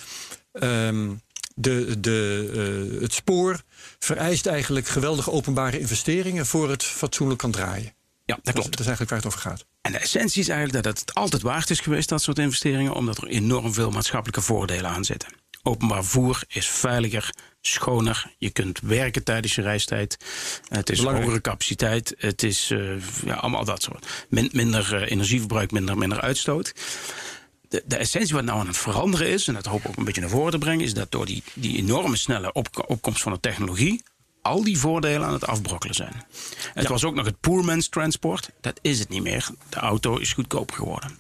S2: het spoor vereist eigenlijk geweldige openbare investeringen voor het fatsoenlijk kan draaien.
S3: Ja, dat klopt.
S2: Dat is eigenlijk waar het over gaat.
S3: En de essentie is eigenlijk dat het altijd waard is geweest, dat soort investeringen, omdat er enorm veel maatschappelijke voordelen aan zitten. Openbaar vervoer is veiliger, schoner. Je kunt werken tijdens je reistijd. Het is hogere capaciteit. Het is allemaal dat soort. Minder energieverbruik, minder uitstoot. De essentie wat nou aan het veranderen is, en dat hoop ik ook een beetje naar voren te brengen, is dat door die enorme snelle opkomst van de technologie al die voordelen aan het afbrokkelen zijn. Het was ook nog het poormans transport. Dat is het niet meer. De auto is goedkoper geworden.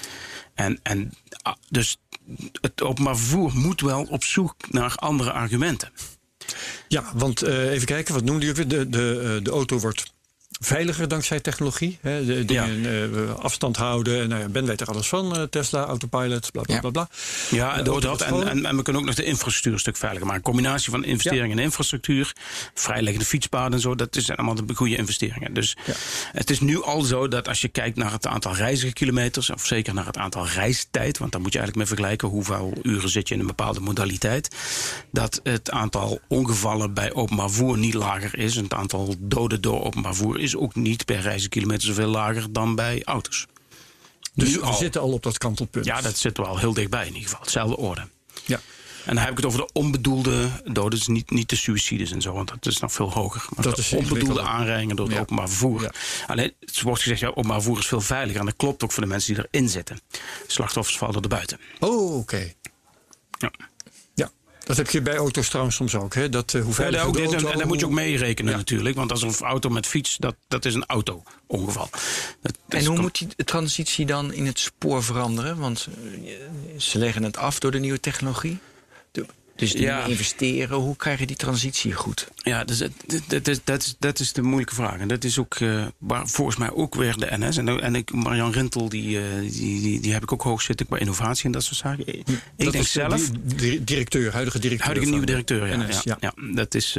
S3: En dus het openbaar vervoer moet wel op zoek naar andere argumenten.
S2: Ja, want even kijken, wat noemde je? De auto wordt veiliger dankzij technologie. Hè? De dingen afstand houden. Nou, Ben weet er alles van. Tesla, Autopilot, bla bla bla bla.
S3: Ja, en we kunnen ook nog de infrastructuur een stuk veiliger maken. Een combinatie van investeringen in infrastructuur, vrijliggende fietspaden en zo, dat zijn allemaal de goede investeringen. Dus het is nu al zo dat als je kijkt naar het aantal reizigerkilometers, of zeker naar het aantal reistijd, want daar moet je eigenlijk mee vergelijken hoeveel uren zit je in een bepaalde modaliteit, dat het aantal ongevallen bij openbaar vervoer niet lager is. En het aantal doden door openbaar vervoer is ook niet per reizenkilometer zoveel lager dan bij auto's.
S2: Dus we zitten al op dat kantelpunt.
S3: Ja, dat zit wel heel dichtbij in ieder geval. Hetzelfde orde.
S2: Ja.
S3: En dan heb ik het over de onbedoelde doden. Dus niet de suicides en zo, want dat is nog veel hoger. Maar dat is onbedoelde aanrijdingen door het openbaar vervoer. Ja. Alleen, het wordt gezegd, openbaar vervoer is veel veiliger. En dat klopt ook voor de mensen die erin zitten. Slachtoffers vallen er buiten.
S2: Oh, oké.
S3: Ja.
S2: Dat heb je bij auto's trouwens soms ook. Hè? Hoe veilig
S3: ook dit, en daar moet je ook mee rekenen natuurlijk. Want als een auto met fiets, dat is een auto-ongeval.
S4: En hoe moet die transitie dan in het spoor veranderen? Want ze leggen het af door de nieuwe technologie. Dus die investeren, hoe krijg je die transitie goed?
S3: Ja, dus dat is de moeilijke vraag. En dat is ook volgens mij ook weer de NS. En Marjan Rintel, die heb ik ook hoog zitten bij innovatie en dat soort zaken. Ik denk zelf...
S2: Huidige
S3: nieuwe directeur, ja.
S2: NS,
S3: ja. Dat is...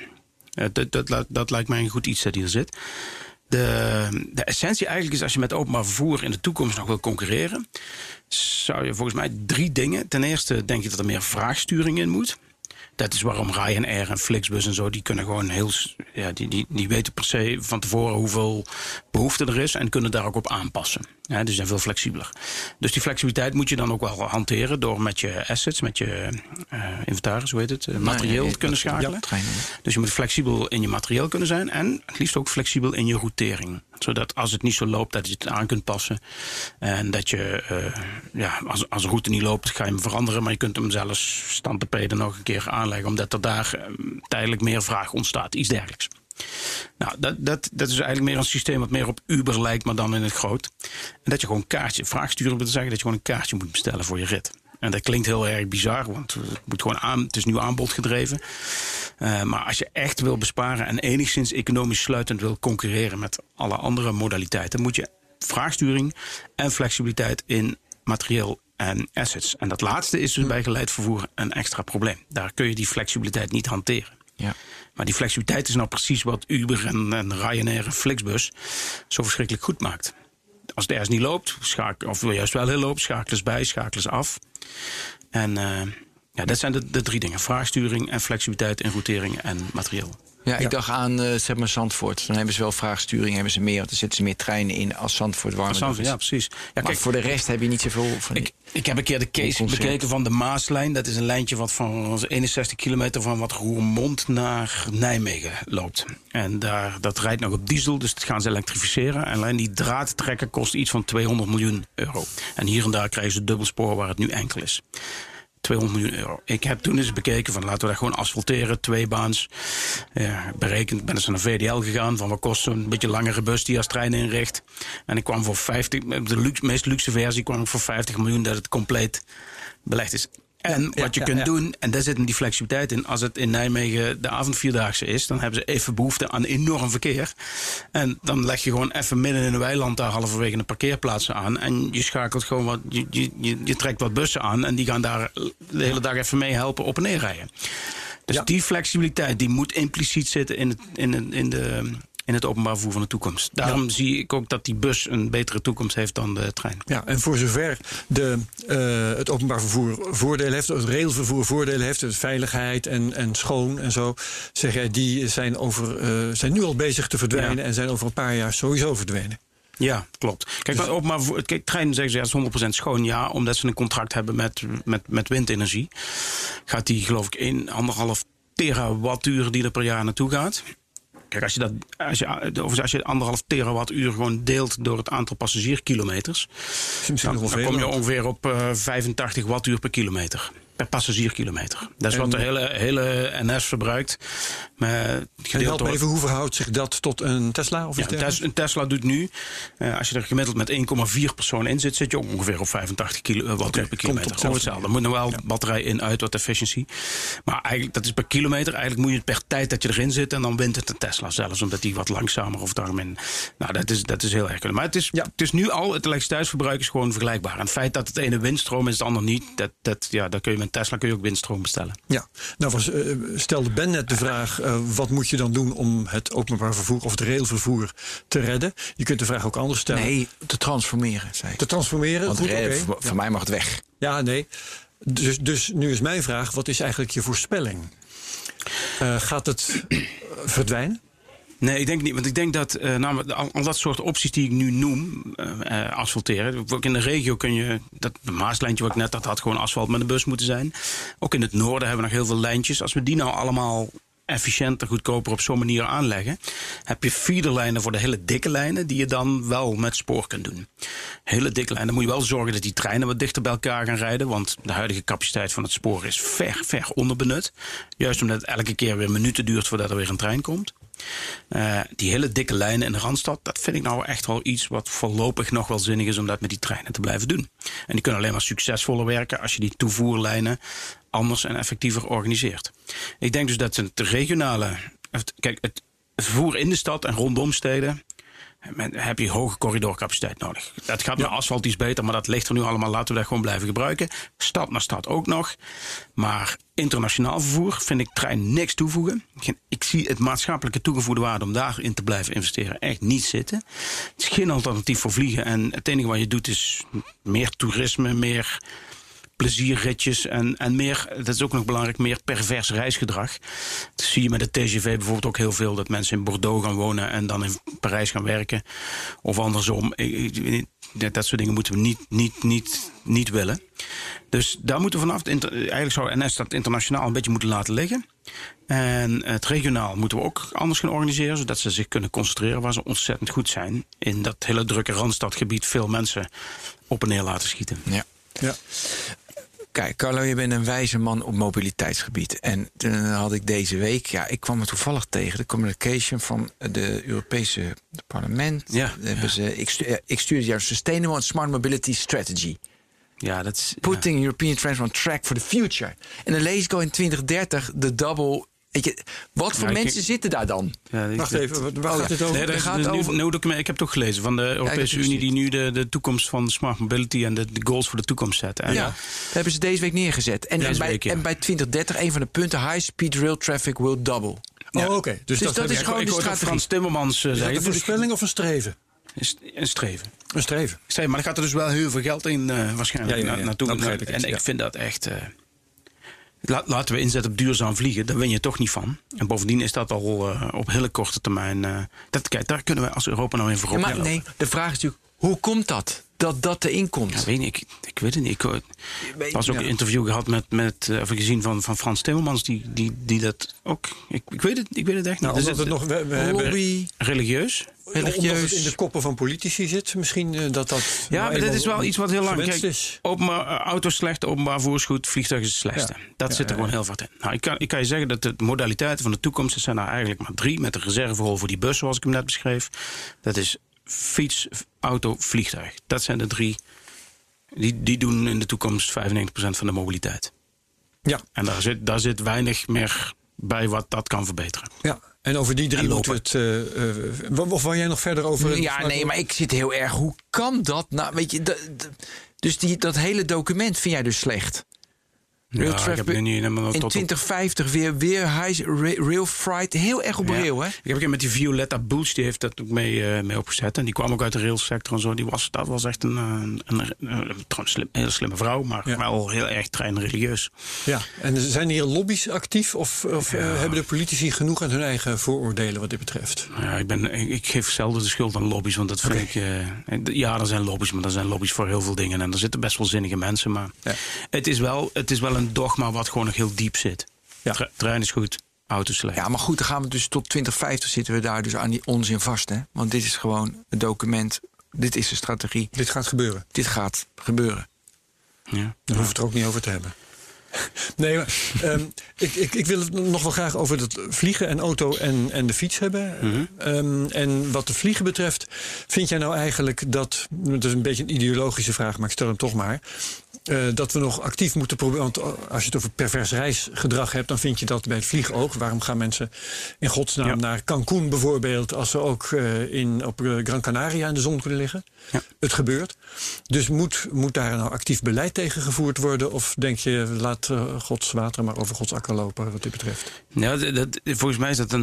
S3: Dat lijkt mij een goed iets dat hier zit. De essentie eigenlijk is, als je met openbaar vervoer in de toekomst nog wil concurreren, zou je volgens mij 3 dingen. Ten eerste denk ik dat er meer vraagsturing in moet. Dat is waarom Ryanair en Flixbus en zo, die kunnen gewoon die weten per se van tevoren hoeveel behoefte er is en kunnen daar ook op aanpassen. Ja, dus die zijn veel flexibeler. Dus die flexibiliteit moet je dan ook wel hanteren door met je assets, met je inventaris, hoe heet het, materieel te kunnen schakelen. Ja, dus je moet flexibel in je materieel kunnen zijn en het liefst ook flexibel in je routering. Zodat als het niet zo loopt, dat je het aan kunt passen. En dat je, als een route niet loopt, ga je hem veranderen. Maar je kunt hem zelfs stand te peden nog een keer aanleggen, omdat er daar tijdelijk meer vraag ontstaat. Iets dergelijks. Nou, dat is eigenlijk meer een systeem wat meer op Uber lijkt, maar dan in het groot. En dat je gewoon vraagsturing wil zeggen dat je gewoon een kaartje moet bestellen voor je rit. En dat klinkt heel erg bizar, want het is nu aanbod gedreven. Maar als je echt wil besparen en enigszins economisch sluitend wil concurreren met alle andere modaliteiten, moet je vraagsturing en flexibiliteit in materieel en assets. En dat laatste is dus bij geleid vervoer een extra probleem. Daar kun je die flexibiliteit niet hanteren. Ja. Maar die flexibiliteit is nou precies wat Uber en Ryanair en Flixbus zo verschrikkelijk goed maakt. Als het ergens niet loopt, of juist wel heel loopt, schakelen eens bij, schakelen eens af. En dat zijn de 3 dingen. Vraagsturing en flexibiliteit in routering en materieel.
S4: Ja, ik dacht aan Zandvoort. Dan hebben ze wel vraagsturing, hebben ze meer, want er zitten ze meer treinen in als Zandvoort warmer is.
S3: Ja, precies. Ja,
S4: maar voor de rest heb je niet zoveel van.
S3: Ik heb een keer de case bekeken van de Maaslijn. Dat is een lijntje wat van 61 kilometer van wat Roermond naar Nijmegen loopt. En dat rijdt nog op diesel, dus dat gaan ze elektrificeren. En alleen die draadtrekker kost iets van 200 miljoen euro. En hier en daar krijgen ze dubbelspoor waar het nu enkel is. 200 miljoen euro. Ik heb toen eens bekeken van laten we dat gewoon asfalteren, 2 baans. Berekend, ben eens naar VDL gegaan van wat kost zo'n beetje langere bus die als trein inricht. En ik kwam voor 50, de meest luxe versie kwam ik voor 50 miljoen dat het compleet belegd is. En wat je kunt doen, en daar zit die flexibiliteit in, als het in Nijmegen de avondvierdaagse is, dan hebben ze even behoefte aan enorm verkeer. En dan leg je gewoon even midden in een weiland daar halverwege een parkeerplaatsen aan. En je schakelt gewoon wat, je trekt wat bussen aan en die gaan daar de hele dag even mee helpen op en neer rijden. Dus die flexibiliteit die moet impliciet zitten in het openbaar vervoer van de toekomst. Daarom zie ik ook dat die bus een betere toekomst heeft dan de trein. Ja,
S2: en voor zover het openbaar vervoer voordelen heeft, het railvervoer voordelen heeft, dus veiligheid en schoon en zo, zeg jij, die zijn nu al bezig te verdwijnen en zijn over een paar jaar sowieso verdwenen.
S3: Ja, klopt. Kijk, dus, openbaar vervoer, trein zeggen ze is 100% schoon, ja, omdat ze een contract hebben met windenergie. Gaat die, geloof ik, 1,5 terawattuur die er per jaar naartoe gaat. Kijk, als je 1,5 terawattuur gewoon deelt door het aantal passagierkilometers, dan kom je ongeveer op 85 wattuur per kilometer. Per passagierkilometer. Dat is wat de hele NS verbruikt.
S2: En help me even, hoe verhoudt zich dat tot een Tesla? Of
S3: een Tesla doet nu, als je er gemiddeld met 1,4 personen in zit je ook ongeveer op 85 wattuur per kilometer. Zo hetzelfde. Er moet nog wel batterij in, uit, wat efficiëntie. Maar eigenlijk, dat is per kilometer. Eigenlijk moet je het per tijd dat je erin zit en dan wint het een Tesla zelfs, omdat die wat langzamer of daarom. Nou, dat is heel erg. Maar het is nu al, het elektriciteitsverbruik is gewoon vergelijkbaar. En het feit dat het ene windstroom is, het ander niet, daar kun je met Tesla ook windstroom bestellen.
S2: Ja, nou stelde Ben net de vraag, wat moet je dan doen om het openbaar vervoer of het railvervoer te redden? Je kunt de vraag ook anders stellen.
S4: Nee, te transformeren, zei ik.
S2: Te transformeren?
S4: Want voor mij mag het weg.
S2: Ja, nee. Dus nu is mijn vraag, wat is eigenlijk je voorspelling? Gaat het verdwijnen?
S3: Nee, ik denk niet. Want ik denk dat al dat soort opties die ik nu noem, asfalteren. Ook in de regio kun je, dat Maaslijntje wat ik net had gewoon asfalt met een bus moeten zijn. Ook in het noorden hebben we nog heel veel lijntjes. Als we die nou allemaal efficiënter, goedkoper op zo'n manier aanleggen, heb je feederlijnen voor de hele dikke lijnen die je dan wel met spoor kunt doen. Hele dikke lijnen. Dan moet je wel zorgen dat die treinen wat dichter bij elkaar gaan rijden, want de huidige capaciteit van het spoor is ver onderbenut. Juist omdat het elke keer weer minuten duurt voordat er weer een trein komt. Die hele dikke lijnen in de Randstad, dat vind ik nou echt wel iets wat voorlopig nog wel zinnig is om dat met die treinen te blijven doen. En die kunnen alleen maar succesvoller werken als je die toevoerlijnen anders en effectiever organiseert. Ik denk dus dat het regionale, kijk, het vervoer in de stad en rondom steden, heb je hoge corridorcapaciteit nodig. Dat gaat met asfalt iets beter, maar dat ligt er nu allemaal. Laten we dat gewoon blijven gebruiken. Stad naar stad ook nog. Maar internationaal vervoer vind ik trein niks toevoegen. Ik zie het maatschappelijke toegevoegde waarde om daarin te blijven investeren echt niet zitten. Het is geen alternatief voor vliegen. En het enige wat je doet is meer toerisme, meer plezierritjes en meer, dat is ook nog belangrijk, meer pervers reisgedrag. Dat zie je met de TGV bijvoorbeeld ook heel veel, dat mensen in Bordeaux gaan wonen en dan in Parijs gaan werken. Of andersom. Dat soort dingen moeten we niet willen. Dus daar moeten we vanaf. Eigenlijk zou NS dat internationaal een beetje moeten laten liggen. En het regionaal moeten we ook anders gaan organiseren, zodat ze zich kunnen concentreren waar ze ontzettend goed zijn. In dat hele drukke Randstadgebied veel mensen op en neer laten schieten.
S4: Ja. Kijk, Carlo, je bent een wijze man op mobiliteitsgebied. En toen had ik deze week, ik kwam er toevallig tegen, de communication van de Europese parlement. Ik stuurde jou Sustainable and Smart Mobility Strategy.
S3: Ja, dat is,
S4: Putting European Transport on track for the future. En dan lees ik al in 2030 de double. Weet je, wat voor mensen zitten daar dan?
S2: Wacht even, waar gaat het over?
S3: Ik heb het ook gelezen van de Europese Unie die nu de toekomst van smart mobility en de goals voor de toekomst zet. En
S4: dat hebben ze deze week neergezet. En bij 2030, een van de punten, high speed rail traffic will double.
S2: Oké. Dus dat is gewoon
S3: de strategie. Frans Timmermans
S2: zei. Is dat een voorspelling of een streven?
S3: Een streven.
S2: Een streven.
S3: Maar er gaat er dus wel heel veel geld in waarschijnlijk naartoe. Ik vind dat echt. Laten we inzetten op duurzaam vliegen. Daar win je toch niet van. En bovendien is dat al op hele korte termijn. Daar kunnen we als Europa nou in voorop.
S4: Maar nee, de vraag is natuurlijk, hoe komt dat dat erin komt?
S3: Ja, weet niet, ik weet het niet. Ik was ook een interview gehad of gezien van Frans Timmermans die dat ook. Ik weet het echt niet.
S2: Lobby.
S3: Religieus.
S2: Omdat het in de koppen van politici zit, misschien dat.
S3: Ja, maar dat is wel iets wat heel lang is. Openbaar auto's slecht, openbaar vervoer is goed, vliegtuig is het slechtste. Dat zit er gewoon heel vaak in. Nou, ik kan je zeggen dat de modaliteiten van de toekomst zijn er eigenlijk maar 3 met de reserverol voor die bus, zoals ik hem net beschreef. Dat is fiets, auto, vliegtuig. Dat zijn de 3. Die doen in de toekomst 95% van de mobiliteit. Ja. En daar zit weinig meer bij wat dat kan verbeteren. Ja.
S2: En over die 3 moeten we het. Of wou jij nog verder over?
S4: Maar ik zit heel erg. Hoe kan dat? Nou, weet je, dus dat hele document vind jij dus slecht. Rail traffic in 2050 weer rail freight. Heel erg op rail, hè?
S3: Ik heb met die Violetta Bulch, die heeft dat ook mee opgezet. En die kwam ook uit de railsector en zo. Dat was echt een hele slimme vrouw, maar wel heel erg treinreligieus.
S2: Ja, en zijn hier lobby's actief? Of hebben de politici genoeg aan hun eigen vooroordelen wat dit betreft?
S3: Ja, ik geef zelden de schuld aan lobby's, want dat vind ik. Er zijn lobby's, maar er zijn lobby's voor heel veel dingen. En er zitten best wel zinnige mensen, maar het is wel een dogma wat gewoon nog heel diep zit. Ja. Trein is goed, auto's slecht.
S4: Ja, maar goed, dan gaan we dus tot 2050 zitten we daar dus aan die onzin vast, hè? Want dit is gewoon het document, dit is de strategie.
S2: Dit gaat gebeuren.
S4: Dit gaat gebeuren.
S2: Ja. Daar hoeven we het er ook niet over te hebben. Nee, maar ik wil het nog wel graag over het vliegen en auto en de fiets hebben. Mm-hmm. En wat de vliegen betreft, vind jij nou eigenlijk dat is een beetje een ideologische vraag, maar ik stel hem toch maar. Dat we nog actief moeten proberen. Want als je het over pervers reisgedrag hebt, dan vind je dat bij het vliegen ook. Waarom gaan mensen in godsnaam naar Cancún bijvoorbeeld, als ze ook op Gran Canaria in de zon kunnen liggen? Ja. Het gebeurt. Dus moet daar nou actief beleid tegen gevoerd worden? Of denk je, laat Gods water maar over Gods akker lopen wat dit betreft?
S3: Ja, volgens mij is dat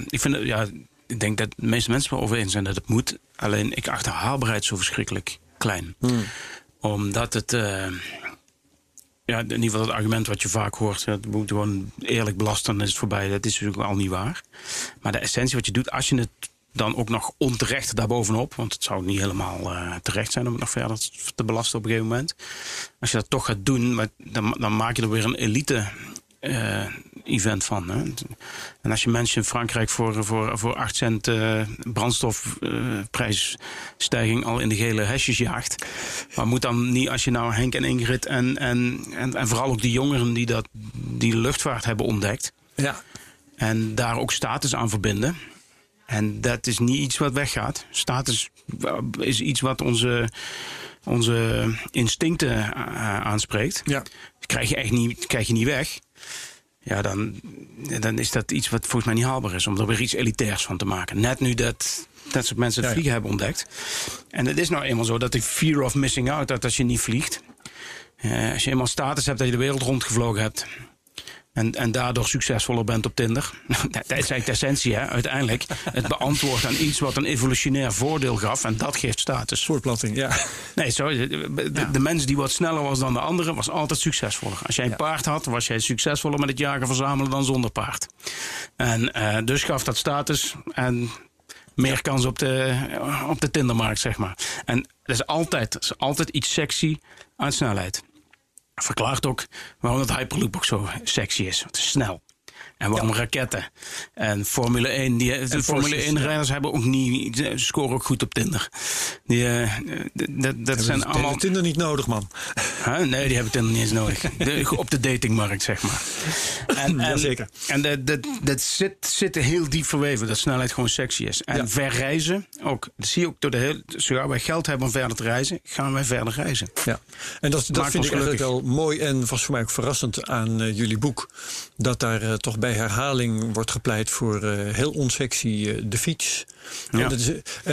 S3: ik denk dat de meeste mensen wel over eens zijn dat het moet. Alleen ik acht de haalbaarheid zo verschrikkelijk klein. Omdat het, in ieder geval het argument wat je vaak hoort, het moet gewoon eerlijk belasten, dan is het voorbij. Dat is natuurlijk al niet waar. Maar de essentie wat je doet, als je het dan ook nog onterecht daarbovenop, want het zou niet helemaal terecht zijn om het nog verder te belasten op een gegeven moment. Als je dat toch gaat doen, dan maak je er weer een elite event van. Hè? En als je mensen in Frankrijk voor 8 cent brandstofprijsstijging al in de gele hesjes jaagt, maar moet dan niet, als je nou Henk en Ingrid en vooral ook die jongeren die de luchtvaart hebben ontdekt, en daar ook status aan verbinden. En dat is niet iets wat weggaat. Status is iets wat onze instincten aanspreekt. Ja. Krijg je niet weg. Ja, dan is dat iets wat volgens mij niet haalbaar is. Om er weer iets elitairs van te maken. Net nu dat soort mensen het vliegen hebben ontdekt. En het is nou eenmaal zo dat de fear of missing out, dat als je niet vliegt. Als je eenmaal status hebt dat je de wereld rondgevlogen hebt. En daardoor succesvoller bent op Tinder. Dat is eigenlijk de essentie, hè? Uiteindelijk. Het beantwoordt aan iets wat een evolutionair voordeel gaf. En dat geeft status.
S2: Voortplanting, ja.
S3: Nee, sorry. De mens die wat sneller was dan de andere, was altijd succesvoller. Als jij een paard had, was jij succesvoller met het jagen verzamelen dan zonder paard. En dus gaf dat status en meer kans op de Tindermarkt, zeg maar. En er is altijd iets sexy aan snelheid. Verklaart ook waarom het Hyperloop ook zo sexy is. Het is snel. En waarom raketten. En Formule 1. De Formule 1 rijders hebben ook niet, scoren ook goed op Tinder. Dat zijn allemaal.
S2: Die Tinder niet nodig, man.
S3: Nee, die hebben Tinder niet eens nodig. Op de datingmarkt, zeg maar.
S2: Jazeker.
S3: En dat zit heel diep verweven, dat snelheid gewoon sexy is. En verreizen ook. Dat zie je ook door de hele. Zodra wij geld hebben om verder te reizen, gaan wij verder reizen.
S2: Ja. En dat vind ik eigenlijk wel mooi en was voor mij ook verrassend aan jullie boek. Dat daar toch bij herhaling wordt gepleit voor heel onsexy de fiets. Ja. Dat is,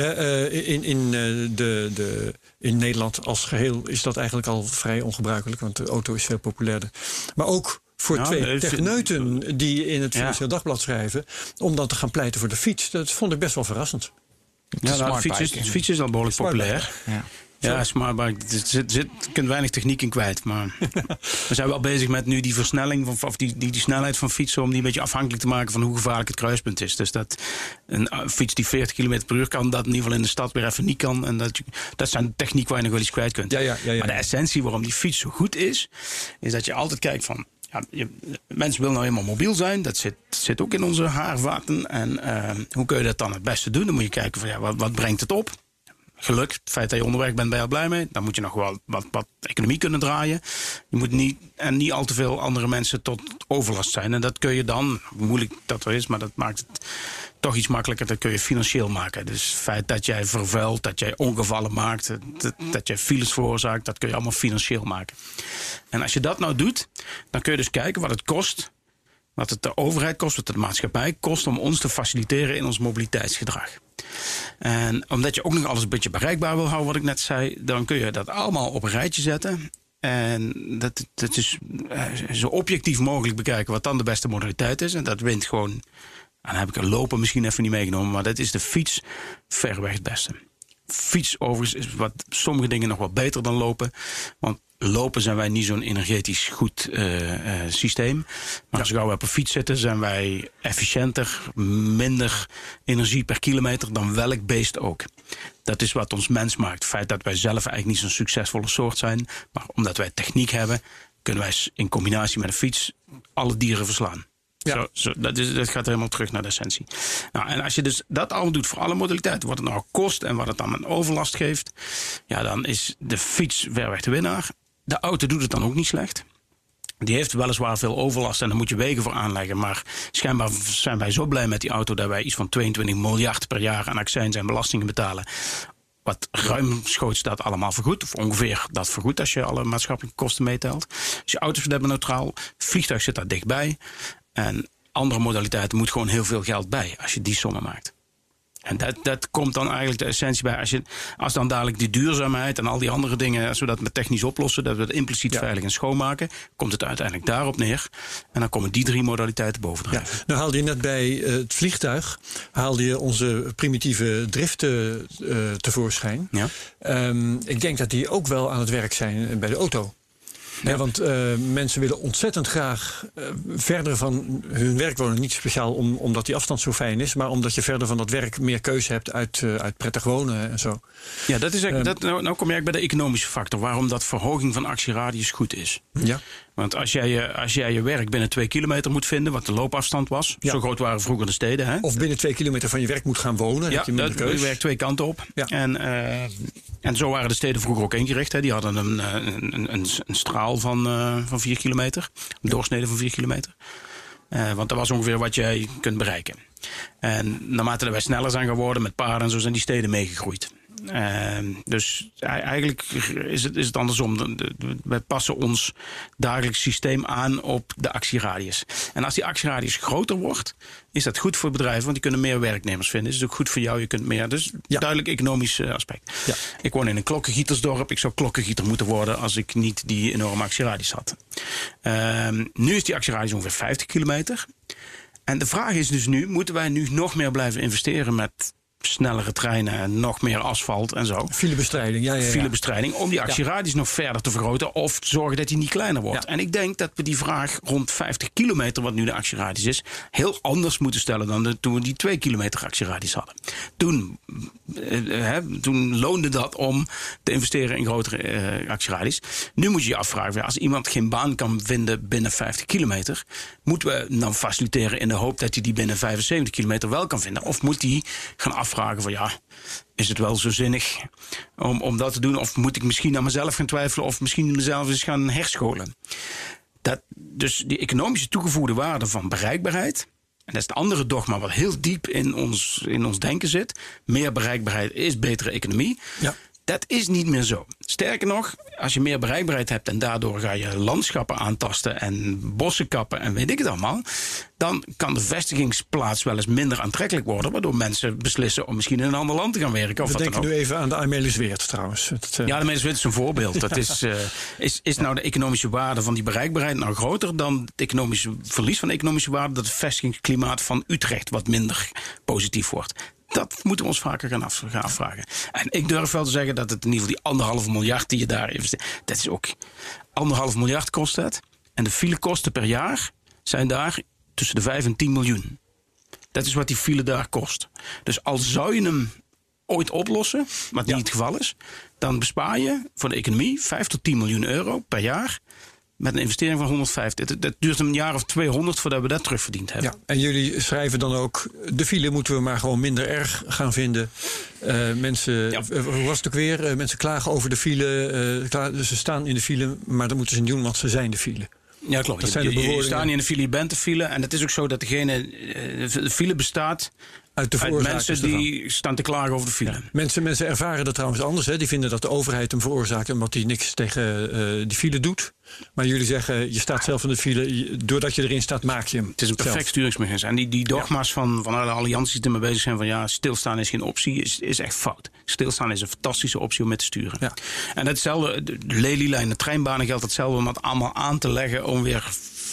S2: in Nederland als geheel is dat eigenlijk al vrij ongebruikelijk, want de auto is veel populairder. Maar ook voor twee techneuten die in het Financieel Dagblad schrijven, om dan te gaan pleiten voor de fiets. Dat vond ik best wel verrassend.
S3: De fiets is al behoorlijk populair. Ja, smartbike. Er kunt weinig techniek in kwijt. Maar we zijn wel bezig met nu die versnelling of die snelheid van fietsen, om die een beetje afhankelijk te maken van hoe gevaarlijk het kruispunt is. Dus dat een fiets die 40 km per uur kan, dat in ieder geval in de stad weer even niet kan. En dat zijn techniek waar je nog wel iets kwijt kunt. Ja. Maar de essentie waarom die fiets zo goed is dat je altijd kijkt van, mensen willen nou eenmaal mobiel zijn. Dat zit ook in onze haarvaten. En hoe kun je dat dan het beste doen? Dan moet je kijken van wat brengt het op? Geluk, het feit dat je onderweg bent, ben je er blij mee. Dan moet je nog wel wat economie kunnen draaien. Je moet niet al te veel andere mensen tot overlast zijn. En dat kun je dan, hoe moeilijk dat er is, maar dat maakt het toch iets makkelijker. Dat kun je financieel maken. Dus het feit dat jij vervuilt, dat jij ongevallen maakt, dat jij files veroorzaakt, dat kun je allemaal financieel maken. En als je dat nou doet, dan kun je dus kijken wat het kost. Wat het de overheid kost, wat het de maatschappij kost om ons te faciliteren in ons mobiliteitsgedrag. En omdat je ook nog alles een beetje bereikbaar wil houden, wat ik net zei, dan kun je dat allemaal op een rijtje zetten. En dat is zo objectief mogelijk bekijken wat dan de beste modaliteit is. En dat wint gewoon, en dan heb ik er lopen misschien even niet meegenomen, maar dat is de fiets verreweg het beste. Fiets overigens is wat sommige dingen nog wel beter dan lopen. Want lopen zijn wij niet zo'n energetisch goed systeem. Maar als we op een fiets zitten, zijn wij efficiënter, minder energie per kilometer dan welk beest ook. Dat is wat ons mens maakt. Het feit dat wij zelf eigenlijk niet zo'n succesvolle soort zijn, maar omdat wij techniek hebben, kunnen wij in combinatie met een fiets alle dieren verslaan. Ja. Dat gaat helemaal terug naar de essentie. Nou, en als je dus dat allemaal doet voor alle modaliteiten, wat het nou kost en wat het dan aan overlast geeft, dan is de fiets verreweg de winnaar. De auto doet het dan ook niet slecht. Die heeft weliswaar veel overlast en daar moet je wegen voor aanleggen. Maar schijnbaar zijn wij zo blij met die auto dat wij iets van 22 miljard per jaar aan accijns en belastingen betalen. Wat ruimschoots dat allemaal vergoed. Of ongeveer dat vergoed als je alle maatschappelijke kosten meetelt. Dus je auto is verderbe-neutraal. Vliegtuig zit daar dichtbij. En andere modaliteiten moet gewoon heel veel geld bij als je die sommen maakt. En dat komt dan eigenlijk de essentie bij. Als dan dadelijk die duurzaamheid en al die andere dingen, als we dat met technisch oplossen, dat we het impliciet veilig en schoonmaken, komt het uiteindelijk daarop neer. En dan komen die 3 modaliteiten bovendrijven. Ja.
S2: Nou haalde je net bij het vliegtuig, haalde je onze primitieve driften tevoorschijn. Ja. Ik denk dat die ook wel aan het werk zijn bij de auto. Ja, want mensen willen ontzettend graag verder van hun werk wonen. Niet speciaal omdat die afstand zo fijn is, maar omdat je verder van dat werk meer keuze hebt uit prettig wonen en zo.
S3: Ja, dat is eigenlijk, nou kom je eigenlijk bij de economische factor. Waarom dat verhoging van actieradius goed is. Ja. Want als jij je werk binnen 2 kilometer moet vinden, wat de loopafstand was. Ja. Zo groot waren vroeger de steden. Hè?
S2: Of binnen 2 kilometer van je werk moet gaan wonen.
S3: Ja,
S2: heb je minder
S3: dat
S2: keus.
S3: werkt 2 kanten op. Ja. En zo waren de steden vroeger ook ingericht. Hè. Die hadden een straal van 4 kilometer. Een doorsnede van 4 kilometer. Want dat was ongeveer wat jij kunt bereiken. En naarmate wij sneller zijn geworden met paarden en zo, zijn die steden meegegroeid. Dus eigenlijk is het andersom. Wij passen ons dagelijks systeem aan op de actieradius. En als die actieradius groter wordt, is dat goed voor bedrijven, want die kunnen meer werknemers vinden. Is het ook goed voor jou, je kunt meer. Dus duidelijk economisch aspect. Ja. Ik woon in een klokkengietersdorp. Ik zou klokkengieter moeten worden als ik niet die enorme actieradius had. Nu is die actieradius ongeveer 50 kilometer. En de vraag is dus nu, moeten wij nu nog meer blijven investeren met snellere treinen, nog meer asfalt en zo.
S2: Filebestrijding,
S3: Filebestrijding, om die actieradius nog verder te vergroten of zorgen dat die niet kleiner wordt. Ja. En ik denk dat we die vraag rond 50 kilometer, wat nu de actieradius is, heel anders moeten stellen dan toen we die 2 kilometer actieradius hadden. Toen loonde dat om te investeren in grotere actieradius. Nu moet je je afvragen, als iemand geen baan kan vinden binnen 50 kilometer, moeten we dan faciliteren in de hoop dat hij die binnen 75 kilometer wel kan vinden? Of moet hij gaan afvragen van is het wel zo zinnig om dat te doen? Of moet ik misschien aan mezelf gaan twijfelen of misschien mezelf eens gaan herscholen? Dus die economische toegevoegde waarde van bereikbaarheid, en dat is het andere dogma wat heel diep in ons denken zit. Meer bereikbaarheid is betere economie. Ja. Dat is niet meer zo. Sterker nog, als je meer bereikbaarheid hebt en daardoor ga je landschappen aantasten en bossen kappen en weet ik het allemaal, dan kan de vestigingsplaats wel eens minder aantrekkelijk worden, waardoor mensen beslissen om misschien in een ander land te gaan werken.
S2: We denken nu even aan de Amelisweert trouwens.
S3: Ja, de Amelisweert is een voorbeeld. Dat is nou de economische waarde van die bereikbaarheid nou groter dan het economische verlies van de economische waarde, dat het vestigingsklimaat van Utrecht wat minder positief wordt? Dat moeten we ons vaker gaan afvragen. En ik durf wel te zeggen dat het in ieder geval die 1,5 miljard die je daar investeert, dat is ook 1,5 miljard kost dat. En de filekosten per jaar zijn daar tussen de 5 en 10 miljoen. Dat is wat die file daar kost. Dus al zou je hem ooit oplossen, wat niet het geval is, dan bespaar je voor de economie 5 tot 10 miljoen euro per jaar. Met een investering van 150. Dat duurt een jaar of 200 voordat we dat terugverdiend hebben. Ja,
S2: en jullie schrijven dan ook, de file moeten we maar gewoon minder erg gaan vinden. Mensen, hoe was het ook weer? Mensen klagen over de file. Ze staan in de file, maar dat moeten ze niet doen, want ze zijn de file.
S3: Ja, klopt. Je staat niet in de file, je bent de file. En het is ook zo dat de file bestaat uit mensen die staan te klagen over de file.
S2: Ja. Mensen ervaren dat trouwens anders. Hè. Die vinden dat de overheid hem veroorzaakt omdat hij niks tegen die file doet. Maar jullie zeggen, je staat zelf in de file. Doordat je erin staat, maak je hem.
S3: Het is een perfect sturingsmechanisme. En die dogma's van alle allianties die ermee bezig zijn van stilstaan is geen optie, is echt fout. Stilstaan is een fantastische optie om mee te sturen. Ja. En hetzelfde, de lelielijn, de treinbanen geldt hetzelfde om dat allemaal aan te leggen om weer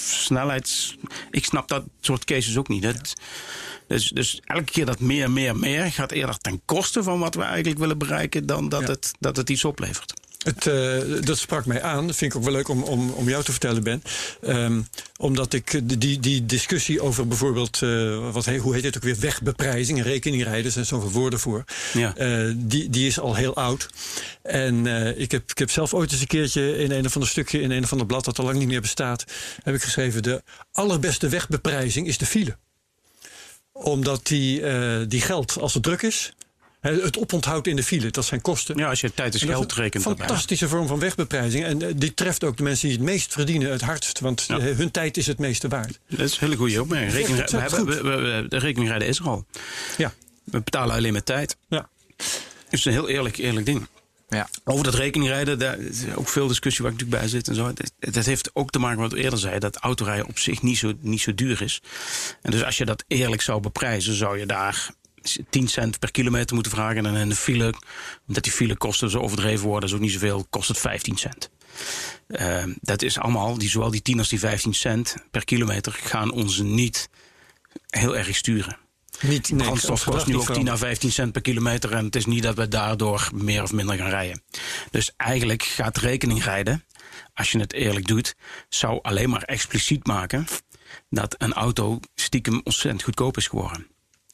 S3: ik snap dat soort cases ook niet. Dus elke keer dat meer gaat eerder ten koste van wat we eigenlijk willen bereiken dan dat het iets oplevert.
S2: Dat sprak mij aan. Dat vind ik ook wel leuk om jou te vertellen, Ben. Omdat ik die discussie over bijvoorbeeld, hoe heet het ook weer, wegbeprijzing en rekeningrijden, er zijn zoveel woorden voor. Ja. Die is al heel oud. En ik heb zelf ooit eens een keertje in een of ander stukje, in een of ander blad dat al lang niet meer bestaat, heb ik geschreven, de allerbeste wegbeprijzing is de file. Omdat die geldt als het druk is. Het oponthoud in de file, dat zijn kosten.
S3: Ja, als je tijd is geld rekent.
S2: Een fantastische vorm van wegbeprijzing. En die treft ook de mensen die het meest verdienen het hardst. Want hun tijd is het meeste waard.
S3: Dat is een hele goede opmerking. De rekeningrijden is er al. Ja. We betalen alleen met tijd. Ja. Het is een heel eerlijk ding. Ja. Over dat rekeningrijden, daar is ook veel discussie waar ik natuurlijk bij zit en zo. Dat heeft ook te maken met wat we eerder zeiden, dat autorijden op zich niet zo duur is. En dus als je dat eerlijk zou beprijzen, zou je daar 10 cent per kilometer moeten vragen. En in de file, omdat die filekosten zo overdreven worden, is ook niet zoveel, kost het 15 cent. Dat is allemaal, zowel die 10 als die 15 cent per kilometer gaan ons niet heel erg sturen. Brandstof kost nu ook 10 à 15 cent per kilometer. En het is niet dat we daardoor meer of minder gaan rijden. Dus eigenlijk gaat rekeningrijden, als je het eerlijk doet, zou alleen maar expliciet maken dat een auto stiekem ontzettend goedkoop is geworden.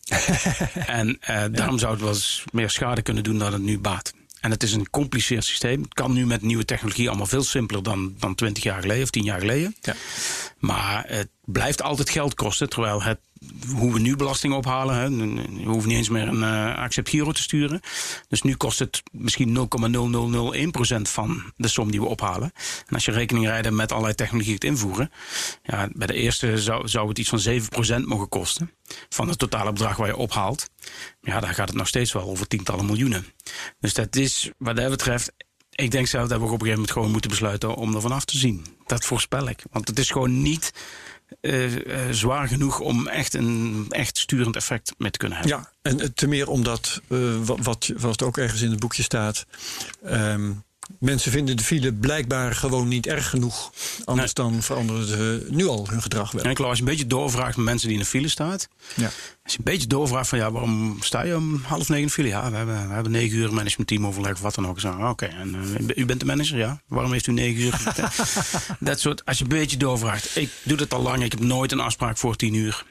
S3: En daarom zou het wel eens meer schade kunnen doen dan het nu baat. En het is een gecompliceerd systeem. Het kan nu met nieuwe technologie allemaal veel simpeler dan 20 jaar geleden of 10 jaar geleden. Ja. Maar het blijft altijd geld kosten. Terwijl hoe we nu belasting ophalen. Hè, je hoeft niet eens meer een accept Giro te sturen. Dus nu kost het misschien 0,0001% van de som die we ophalen. En als je rekening rijdt met allerlei technologie het invoeren. Ja, bij de eerste zou het iets van 7% mogen kosten. Van het totale bedrag waar je ophaalt. Ja, dan gaat het nog steeds wel over tientallen miljoenen. Dus dat is wat dat betreft. Ik denk zelf dat we op een gegeven moment gewoon moeten besluiten om er vanaf te zien. Dat voorspel ik. Want het is gewoon niet zwaar genoeg om echt een sturend effect mee te kunnen hebben.
S2: Ja, en te meer omdat, wat ook ergens in het boekje staat, mensen vinden de file blijkbaar gewoon niet erg genoeg. Anders dan veranderen ze nu al hun gedrag wel.
S3: En als je een beetje doorvraagt met mensen die in de file staan.
S2: Ja.
S3: Als je een beetje doorvraagt van waarom sta je om 8:30 in de file? Ja, we hebben 9 uur managementteam overleg of wat dan ook. Oké, en u bent de manager? Ja. Waarom heeft u 9 uur? Dat soort, als je een beetje doorvraagt. Ik doe dat al lang. Ik heb nooit een afspraak voor 10 uur.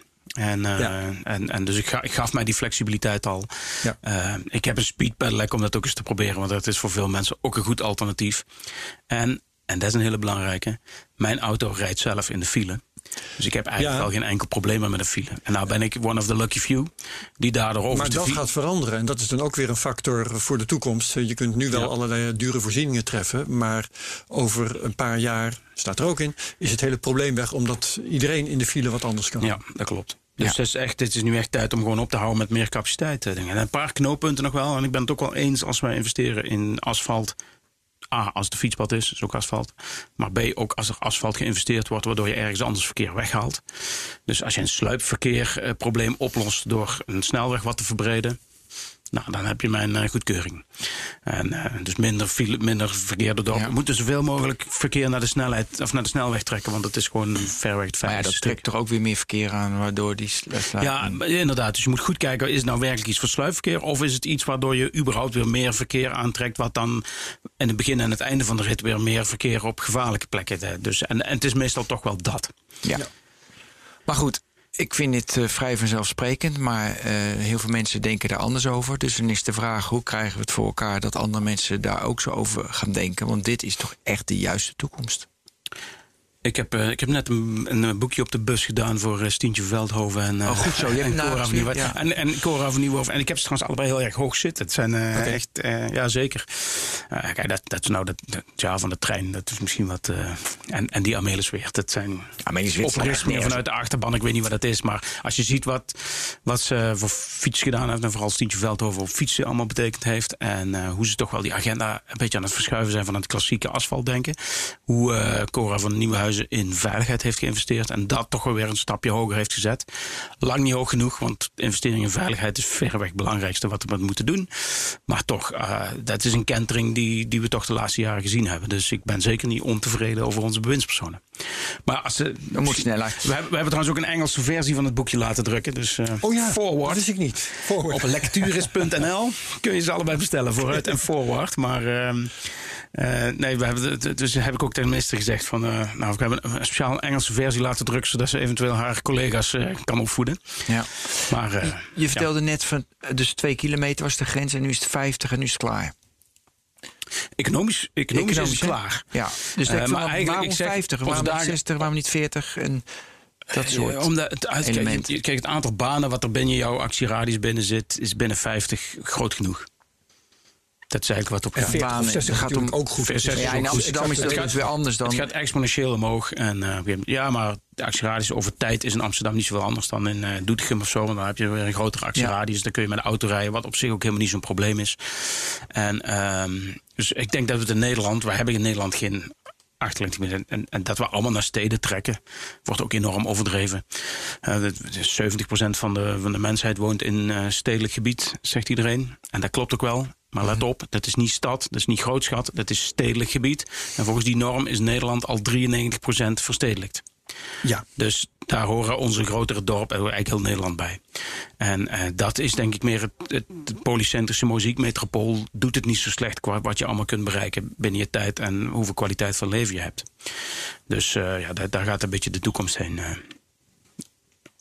S3: En dus ik gaf mij die flexibiliteit al. Ja. Ik heb een speed pedelec om dat ook eens te proberen. Want dat is voor veel mensen ook een goed alternatief. En dat is een hele belangrijke. Mijn auto rijdt zelf in de file. Dus ik heb eigenlijk wel geen enkel probleem meer met een file. En nou ben ik one of the lucky few die daardoor over
S2: maar dat gaat veranderen. En dat is dan ook weer een factor voor de toekomst. Je kunt nu wel allerlei dure voorzieningen treffen. Maar over een paar jaar, staat er ook in, is het hele probleem weg. Omdat iedereen in de file wat anders kan.
S3: Ja, dat klopt. Dus het is nu echt tijd om gewoon op te houden met meer capaciteit. En een paar knooppunten nog wel. En ik ben het ook wel eens als wij investeren in asfalt. A, als het een fietspad is ook asfalt. Maar B, ook als er asfalt geïnvesteerd wordt, waardoor je ergens anders verkeer weghaalt. Dus als je een sluipverkeerprobleem oplost door een snelweg wat te verbreden, nou, dan heb je mijn goedkeuring. En dus minder verkeer erdoor. Ja. We moeten zoveel mogelijk verkeer naar de snelheid of naar de snelweg trekken, want het is gewoon verreweg het veiligste.
S4: Dat trekt toch ook weer meer verkeer aan, waardoor die
S3: Ja, inderdaad. Dus je moet goed kijken, is het nou werkelijk iets voor sluipverkeer, of is het iets waardoor je überhaupt weer meer verkeer aantrekt, wat dan in het begin en het einde van de rit weer meer verkeer op gevaarlijke plekken. Dus, en het is meestal toch wel dat.
S4: Ja. Maar goed. Ik vind dit vrij vanzelfsprekend, maar heel veel mensen denken daar anders over. Dus dan is de vraag, hoe krijgen we het voor elkaar dat andere mensen daar ook zo over gaan denken? Want dit is toch echt de juiste toekomst.
S3: Ik heb net een boekje op de bus gedaan voor Stientje Veldhoven en
S4: goed zo. Je hebt
S3: Cora van Nieuwhoven. En Cora van Nieuwhoven. En ik heb ze trouwens allebei heel erg hoog zitten. Het zijn echt, ja zeker. Kijk, dat is nou het jaar van de trein. Dat is misschien wat. En die Amelisweert. Dat zijn oprichters meer vanuit de achterban. Ik weet niet wat dat is. Maar als je ziet wat ze voor fiets gedaan heeft. En vooral Stientje Veldhoven op fietsen allemaal betekend heeft. En hoe ze toch wel die agenda een beetje aan het verschuiven zijn van het klassieke asfaltdenken. Hoe Cora van Nieuwhuizen in veiligheid heeft geïnvesteerd en dat toch wel weer een stapje hoger heeft gezet. Lang niet hoog genoeg, want investering in veiligheid is verreweg het belangrijkste wat we moeten doen. Maar toch, dat is een kentering die we toch de laatste jaren gezien hebben. Dus ik ben zeker niet ontevreden over onze bewindspersonen. Maar als we
S4: moet sneller.
S3: We hebben trouwens ook een Engelse versie van het boekje laten drukken. Dus
S2: Forward. Dat wist ik niet. Forward.
S3: Op lectures.nl kun je ze allebei bestellen, vooruit en forward. Maar nee, dus heb ik ook tegen de minister gezegd van, we hebben een speciaal Engelse versie laten drukken, zodat ze eventueel haar collega's kan opvoeden.
S4: Ja.
S3: Maar,
S4: je vertelde net van, dus 2 kilometer was de grens en nu is het 50 en nu is het klaar.
S3: Economisch is het klaar.
S4: Ja. Dus waarom 50, waarom niet 60, waarom niet 40 en dat soort elementen.
S3: Kijk, het aantal banen wat er binnen jouw actieradius binnen zit, is binnen 50 groot genoeg. Dat is eigenlijk wat op
S2: 40 of 60 gaat om ook goed.
S4: In Amsterdam is dat weer anders dan.
S3: Het gaat exponentieel omhoog. En, maar de actieradius over tijd is in Amsterdam niet zoveel anders dan in Doetinchem of zo. Want dan heb je weer een grotere actieradius. Ja. Dan kun je met de auto rijden, wat op zich ook helemaal niet zo'n probleem is. En dus ik denk dat we het in Nederland, we hebben in Nederland geen achterligging en dat we allemaal naar steden trekken, wordt ook enorm overdreven. 70% van de mensheid woont in stedelijk gebied, zegt iedereen. En dat klopt ook wel. Maar let op, dat is niet stad, dat is niet grootschat, dat is stedelijk gebied. En volgens die norm is Nederland al 93% verstedelijkt. Ja. Dus daar horen onze grotere dorpen eigenlijk heel Nederland bij. En dat is denk ik meer het polycentrische muziekmetropool doet het niet zo slecht qua wat je allemaal kunt bereiken binnen je tijd en hoeveel kwaliteit van leven je hebt. Dus daar gaat een beetje de toekomst heen.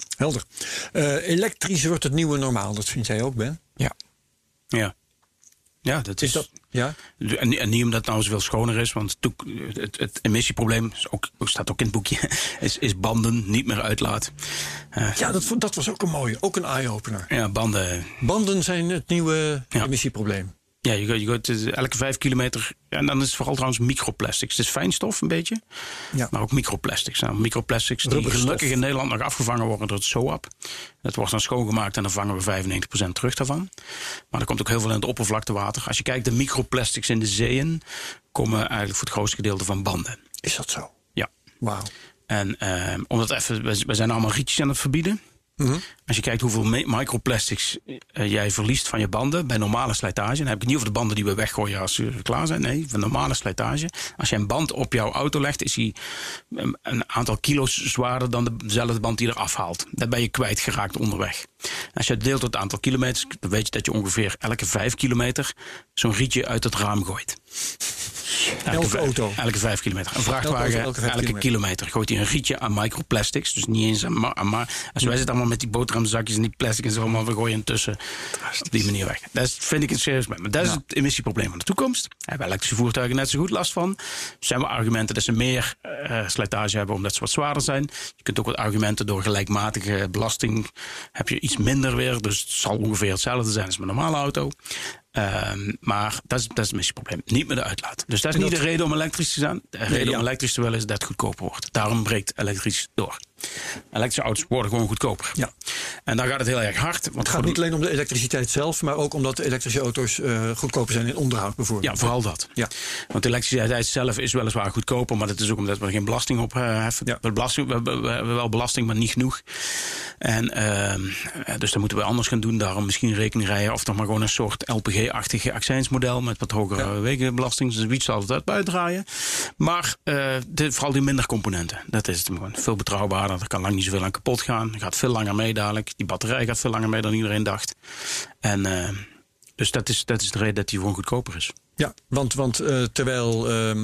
S2: Helder. Elektrisch wordt het nieuwe normaal, dat vind jij ook, Ben?
S3: Ja. Ja, dat is
S2: dat. Ja?
S3: En niet omdat het nou zoveel schoner is, want het emissieprobleem staat ook in het boekje, is banden niet meer uitlaat.
S2: Dat was ook een mooie, ook een eye-opener.
S3: Ja, banden.
S2: Banden zijn het nieuwe emissieprobleem.
S3: Ja, je gaat elke 5 kilometer. En dan is het vooral trouwens microplastics. Het is fijnstof een beetje, maar ook microplastics. Nou, microplastics die gelukkig in Nederland nog afgevangen worden door het SOAP. Dat wordt dan schoongemaakt en dan vangen we 95% terug daarvan. Maar er komt ook heel veel in het oppervlaktewater. Als je kijkt, de microplastics in de zeeën komen eigenlijk voor het grootste gedeelte van banden.
S2: Is dat zo?
S3: Ja.
S2: Wauw.
S3: En we zijn allemaal rietjes aan het verbieden. Mm-hmm. Als je kijkt hoeveel microplastics jij verliest van je banden bij normale slijtage. Dan heb ik het niet over de banden die we weggooien als ze klaar zijn. Nee, van normale slijtage. Als je een band op jouw auto legt, is hij een aantal kilo's zwaarder dan dezelfde band die je eraf haalt. Dat ben je kwijtgeraakt onderweg. Als je het deelt tot het aantal kilometers, dan weet je dat je ongeveer elke 5 kilometer zo'n rietje uit het raam gooit.
S2: Elke auto?
S3: Elke 5 kilometer. Een vrachtwagen elke kilometer gooit hij een rietje aan microplastics. Dus niet eens aan als wij zitten allemaal met die boterhamzakjes en die plastic en zo, maar we gooien intussen op die manier weg. Dat vind ik een serieus probleem. Maar dat is het emissieprobleem van de toekomst. Daar hebben elektrische voertuigen net zo goed last van. Er zijn wel argumenten dat ze meer slijtage hebben omdat ze wat zwaarder zijn. Je kunt ook wat argumenten door gelijkmatige belasting heb je iets minder weer. Dus het zal ongeveer hetzelfde zijn als met een normale auto. Maar dat is het emissieprobleem. Niet met de uitlaat. Dus dat is niet de reden om elektrisch te zijn. De reden om elektrisch te willen is dat het goedkoper wordt. Daarom breekt elektrisch door. Elektrische auto's worden gewoon goedkoper. Ja. En dan gaat het heel erg hard. Want
S2: het gaat niet alleen om de elektriciteit zelf, maar ook omdat de elektrische auto's goedkoper zijn in onderhoud bijvoorbeeld.
S3: Ja, vooral dat. Ja. Want de elektriciteit zelf is weliswaar goedkoper, maar dat is ook omdat we er geen belasting op heffen. Ja. We hebben wel belasting, maar niet genoeg. En dus dat moeten we anders gaan doen. Daarom misschien rekening rijden of toch maar gewoon een soort LPG-achtig accijnsmodel met wat hogere wegenbelasting. Dus wie zal het uit uitdraaien. Maar vooral die minder componenten. Dat is het gewoon. Veel betrouwbaarder. Er kan lang niet zoveel aan kapot gaan. Er gaat veel langer mee dadelijk. Die batterij gaat veel langer mee dan iedereen dacht. En dus dat is de reden dat die gewoon goedkoper is.
S2: Ja, want terwijl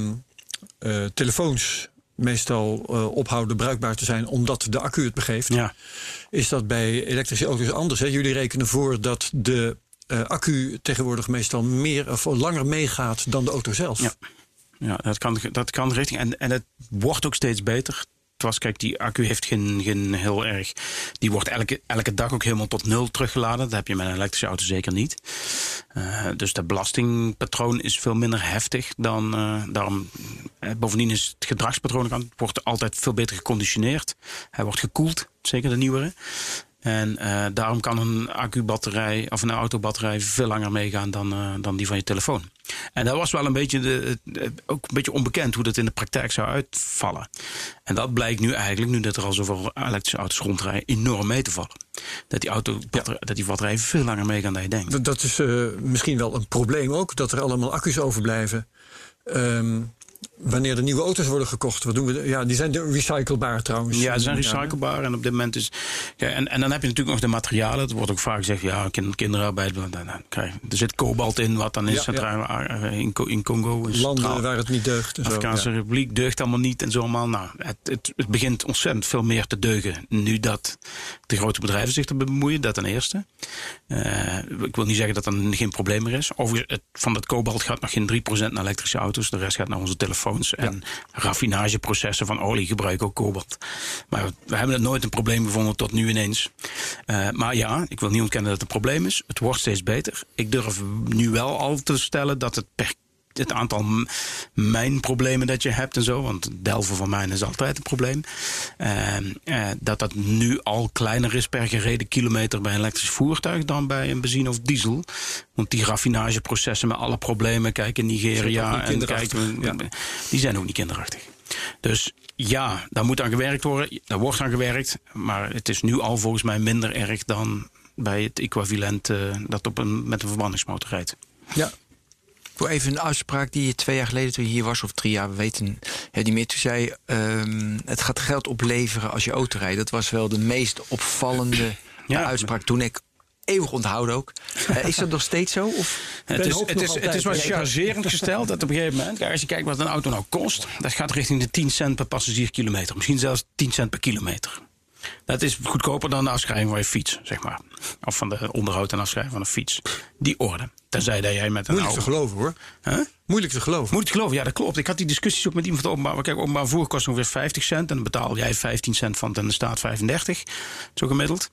S2: telefoons meestal ophouden bruikbaar te zijn omdat de accu het begeeft, is dat bij elektrische auto's anders. Hè? Jullie rekenen voor dat de accu tegenwoordig meestal meer of langer meegaat dan de auto zelf.
S3: Ja, dat kan richting. En het wordt ook steeds beter. Kijk, die accu heeft geen heel erg. Die wordt elke dag ook helemaal tot 0 teruggeladen. Dat heb je met een elektrische auto zeker niet. Dus dat belastingpatroon is veel minder heftig dan. Daarom, bovendien is het gedragspatroon wordt altijd veel beter geconditioneerd. Hij wordt gekoeld, zeker de nieuwere. En daarom kan een accubatterij of een autobatterij veel langer meegaan dan die van je telefoon. En dat was wel een beetje ook een beetje onbekend hoe dat in de praktijk zou uitvallen. En dat blijkt nu eigenlijk, nu dat er al zoveel elektrische auto's rondrijden, enorm mee te vallen. Dat die batterijen veel langer meegaan dan je denkt.
S2: Dat is misschien wel een probleem ook, dat er allemaal accu's overblijven. Wanneer de nieuwe auto's worden gekocht, wat doen we? Ja, die zijn recyclebaar trouwens.
S3: Ja, ze zijn recyclebaar. En op dit moment is. Ja, en dan heb je natuurlijk nog de materialen. Er wordt ook vaak gezegd, kinderarbeid. Er zit kobalt in, wat dan is. In Congo.
S2: Landen waar het niet deugt.
S3: Afrikaanse Republiek deugt allemaal niet en zo allemaal. Nou, het begint ontzettend veel meer te deugen. Nu dat de grote bedrijven zich erbij bemoeien, dat ten eerste. Ik wil niet zeggen dat er geen probleem meer is. Overigens, van dat kobalt gaat nog geen 3% naar elektrische auto's. De rest gaat naar onze telefoons en raffinageprocessen van olie gebruiken ook kobalt. Maar we hebben het nooit een probleem gevonden tot nu ineens. Maar ja, ik wil niet ontkennen dat het een probleem is. Het wordt steeds beter. Ik durf nu wel al te stellen dat het aantal mijnproblemen dat je hebt en zo, want delven van mijn is altijd een probleem, dat nu al kleiner is per gereden kilometer bij een elektrisch voertuig dan bij een benzine of diesel. Want die raffinageprocessen met alle problemen, kijk in Nigeria en die zijn ook niet kinderachtig. Dus ja, daar moet aan gewerkt worden. Daar wordt aan gewerkt, maar het is nu al volgens mij minder erg dan bij het equivalent dat met een verbrandingsmotor rijdt.
S4: Ja. Voor even een uitspraak die je 2 jaar geleden toen je hier was, of 3 jaar, we weten die meer. Toen zei het gaat geld opleveren als je auto rijdt. Dat was wel de meest opvallende uitspraak toen ik eeuwig onthouden ook. Is dat nog steeds zo? Of
S3: het is wat chargerend gesteld dat op een gegeven moment, als je kijkt wat een auto nou kost, dat gaat richting de 10 cent per passagierkilometer. Misschien zelfs 10 cent per kilometer. Dat is goedkoper dan de afschrijving van je fiets, zeg maar. Of van de onderhoud en afschrijving van een fiets. Die orde. Tenzij dat jij met een
S2: Moeilijk te geloven, hoor.
S3: Huh?
S2: Moeilijk te geloven.
S3: Moeilijk te geloven, ja, dat klopt. Ik had die discussies ook met iemand van de openbaar. Kijk, openbaar vervoer kost ongeveer 50 cent. En dan betaal jij 15 cent van en de staat 35. Zo gemiddeld.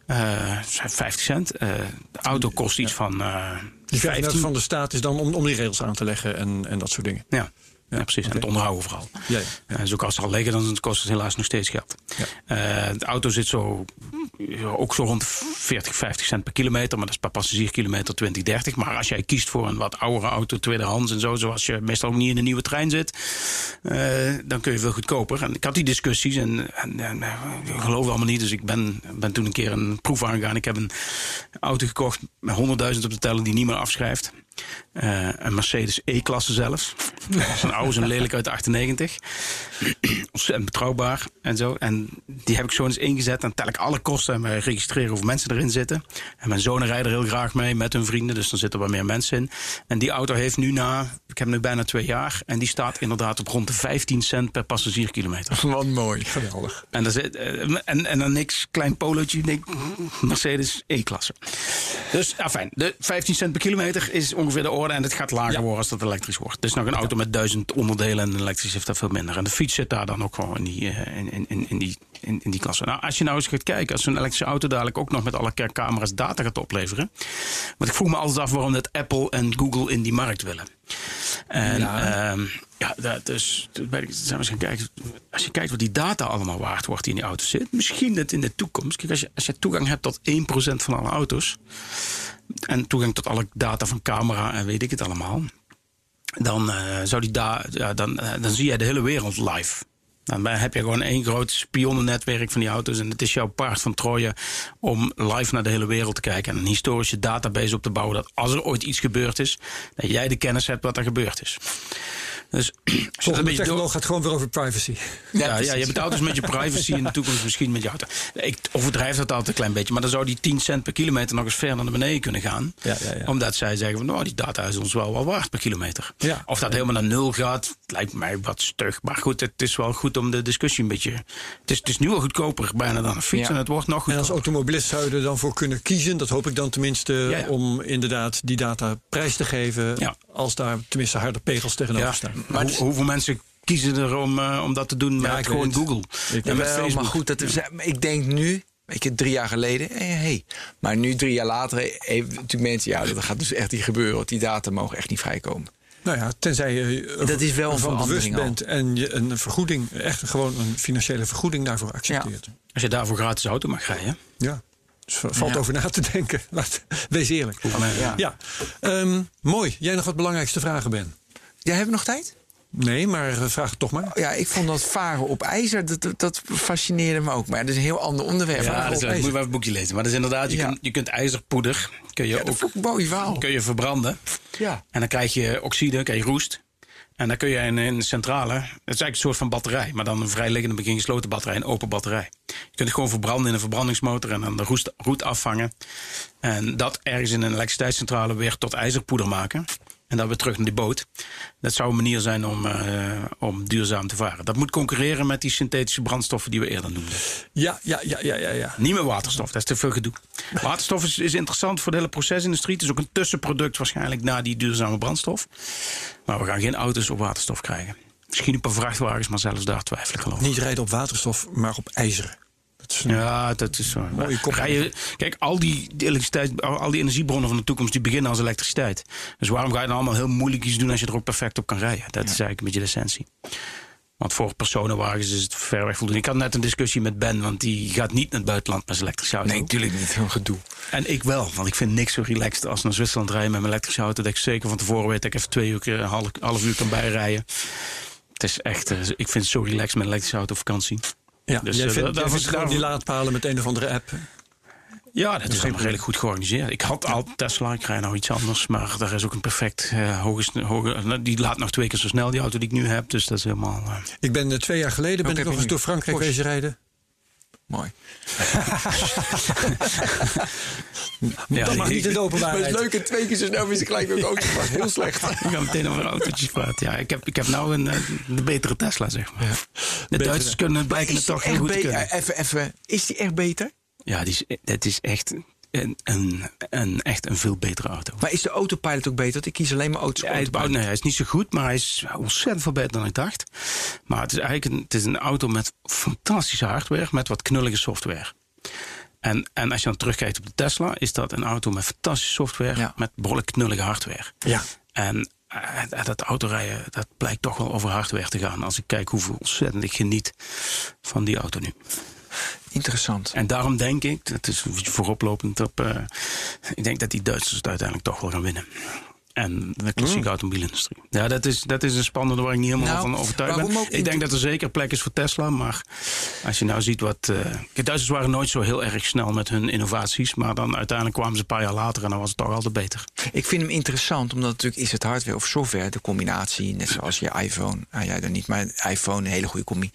S3: 50 cent. De auto kost iets van
S2: die
S3: 15
S2: van de staat is dan om die regels aan te leggen en dat soort dingen.
S3: Ja, precies. Okay. En het onderhouden vooral.
S2: Ja.
S3: Zo als het al liggen, dan kost het helaas nog steeds geld. Ja. De auto zit ook zo rond 40, 50 cent per kilometer. Maar dat is per passagierkilometer 20, 30. Maar als jij kiest voor een wat oudere auto, tweedehands en zo, zoals je meestal ook niet in een nieuwe trein zit, dan kun je veel goedkoper. En ik had die discussies en ik geloof allemaal niet. Dus ik ben toen een keer een proef aangegaan. Ik heb een auto gekocht met 100.000 op de teller die niet meer afschrijft. Een Mercedes E-klasse zelfs. Zo'n oude, zo'n lelijk uit de 98. Ontzettend betrouwbaar en zo. En die heb ik zo eens ingezet. Dan tel ik alle kosten en we registreren hoeveel mensen erin zitten. En mijn zonen rijden er heel graag mee met hun vrienden. Dus dan zitten er wat meer mensen in. En die auto heeft nu ik heb nu bijna 2 jaar. En die staat inderdaad op rond de 15 cent per passagierkilometer.
S4: Wat mooi.
S2: Geweldig.
S3: En dan niks, klein polootje, Mercedes E-klasse. Dus, fijn. De 15 cent per kilometer is ongeveer de orde. En het gaat lager worden als dat elektrisch wordt. Dus nog een auto met 1000 onderdelen en elektrisch heeft dat veel minder. En de fiets zit daar dan ook gewoon in die klasse. Nou, als je nou eens gaat kijken, als zo'n elektrische auto dadelijk ook nog met alle camera's data gaat opleveren. Want ik vroeg me altijd af waarom dat Apple en Google in die markt willen. En dus zijn we eens gaan kijken. Als je kijkt wat die data allemaal waard wordt die in die auto zit, misschien dat in de toekomst. Kijk, als je toegang hebt tot 1% van alle auto's en toegang tot alle data van camera en weet ik het allemaal, dan dan zie jij de hele wereld live. Dan heb je gewoon één groot spionnennetwerk van die auto's. En het is jouw paard van Troje om live naar de hele wereld te kijken. En een historische database op te bouwen. Dat als er ooit iets gebeurd is, dat jij de kennis hebt wat er gebeurd is. Dus
S2: de technologie gaat gewoon weer over privacy.
S3: Ja, je hebt auto's met je privacy in de toekomst misschien met je auto. Ik overdrijf dat altijd een klein beetje. Maar dan zou die 10 cent per kilometer nog eens ver naar beneden kunnen gaan. Ja. Omdat zij zeggen van die data is ons wel waard per kilometer. Ja. Of dat helemaal naar 0 gaat, lijkt mij wat stug. Maar goed, het is wel goed om de discussie een beetje. Het is nu al goedkoper bijna dan een fiets. En het wordt nog goedkoper.
S2: En als automobilist zou je er dan voor kunnen kiezen, dat hoop ik dan tenminste, om inderdaad die data prijs te geven. Ja. Als daar tenminste harde pegels tegenover staan.
S3: Maar hoeveel mensen kiezen er om dat te doen met gewoon Google?
S4: Maar goed, ik denk nu, 3 jaar geleden, maar nu 3 jaar later heeft natuurlijk mensen, dat gaat dus echt niet gebeuren, want die data mogen echt niet vrijkomen.
S2: Nou ja, tenzij je
S4: dat is wel
S2: van bewust bent en je een vergoeding, echt gewoon een financiële vergoeding daarvoor accepteert. Ja.
S3: Als je daarvoor gratis auto mag rijden.
S2: Ja. Dus valt over na te denken. Wees eerlijk. Mooi. Jij nog wat belangrijkste vragen, Ben?
S4: Jij hebt nog tijd?
S2: Nee, maar vraag het toch maar.
S4: Ja, ik vond dat varen op ijzer, dat fascineerde me ook. Maar dat is een heel ander onderwerp.
S3: Ja, moet je even een boekje lezen. Maar dat is inderdaad, je kunt ijzerpoeder kun je verbranden. Ja. En dan krijg je oxide, krijg je roest. En dan kun je in een centrale, het is eigenlijk een soort van batterij, maar dan een vrijliggende, begin gesloten batterij, een open batterij. Je kunt het gewoon verbranden in een verbrandingsmotor en dan de roet afvangen. En dat ergens in een elektriciteitscentrale weer tot ijzerpoeder maken. En dan weer terug naar die boot. Dat zou een manier zijn om duurzaam te varen. Dat moet concurreren met die synthetische brandstoffen die we eerder noemden. Ja.
S4: Niet
S3: meer waterstof, dat is te veel gedoe. Waterstof is interessant voor de hele procesindustrie. Het is ook een tussenproduct waarschijnlijk na die duurzame brandstof. Maar we gaan geen auto's op waterstof krijgen. Misschien een paar vrachtwagens, maar zelfs daar twijfel ik geloof.
S2: Niet rijden op waterstof, maar op ijzer.
S3: Dat is zo. Kijk, al die elektriciteit, al die energiebronnen van de toekomst, die beginnen als elektriciteit. Dus waarom ga je dan allemaal heel moeilijk iets doen als je er ook perfect op kan rijden? Dat is eigenlijk een beetje de essentie. Want voor personenwagens is het ver weg voldoende. Ik had net een discussie met Ben, want die gaat niet naar het buitenland met zijn elektrische auto.
S4: Nee, natuurlijk niet. Zo'n gedoe.
S3: En ik wel, want ik vind niks zo relaxed als naar Zwitserland rijden met mijn elektrische auto. Dat ik zeker van tevoren weet dat ik even 2 uur, half uur kan bijrijden. Het is echt, ik vind het zo relaxed met een elektrische auto op vakantie.
S2: Ja, dus jij vindt die laadpalen met een of andere app.
S3: Ja, dat is helemaal redelijk goed georganiseerd. Ik had al Tesla, ik rij nou iets anders. Maar daar is ook een perfect hoge... Die laat nog 2 keer zo snel, die auto die ik nu heb. Dus dat is helemaal...
S2: Ik ben 2 jaar geleden nog eens door Frankrijk wezen rijden.
S4: Mooi.
S2: Dat mag niet in de openbaarheid.
S4: Maar het is leuk, 2 keer zo snel is gelijk ook auto. Heel slecht.
S3: Ik ga meteen over autootjes praten. Ja, ik heb nou een betere Tesla, zeg maar. Ja. De Duitsers blijken het toch heel goed te kunnen.
S4: Even, is die echt beter?
S3: Ja, het is echt een veel betere auto.
S4: Maar is de autopilot ook beter? Want ik kies alleen maar auto's.
S3: Nee, hij is niet zo goed, maar hij is ontzettend veel beter dan ik dacht. Maar het is eigenlijk een auto met fantastische hardware, met wat knullige software. En als je dan terugkijkt op de Tesla, is dat een auto met fantastische software, met behoorlijk knullige hardware.
S4: Ja.
S3: En dat autorijden, dat blijkt toch wel over hardware te gaan. Als ik kijk hoeveel ontzettend ik geniet van die auto nu.
S4: Interessant.
S3: En daarom denk ik, dat is vooroplopend op, ik denk dat die Duitsers het uiteindelijk toch wel gaan winnen. En de klassieke automobielindustrie. Ja, dat is een spannende waar ik niet helemaal van overtuigd ben. Ik denk dat er zeker plek is voor Tesla. Maar als je nou ziet wat... de Duitsers waren nooit zo heel erg snel met hun innovaties. Maar dan uiteindelijk kwamen ze een paar jaar later en dan was het toch altijd beter.
S4: Ik vind hem interessant, omdat natuurlijk is het hardware of software, de combinatie. Net zoals je iPhone. Jij dan niet, maar iPhone, een hele goede combi.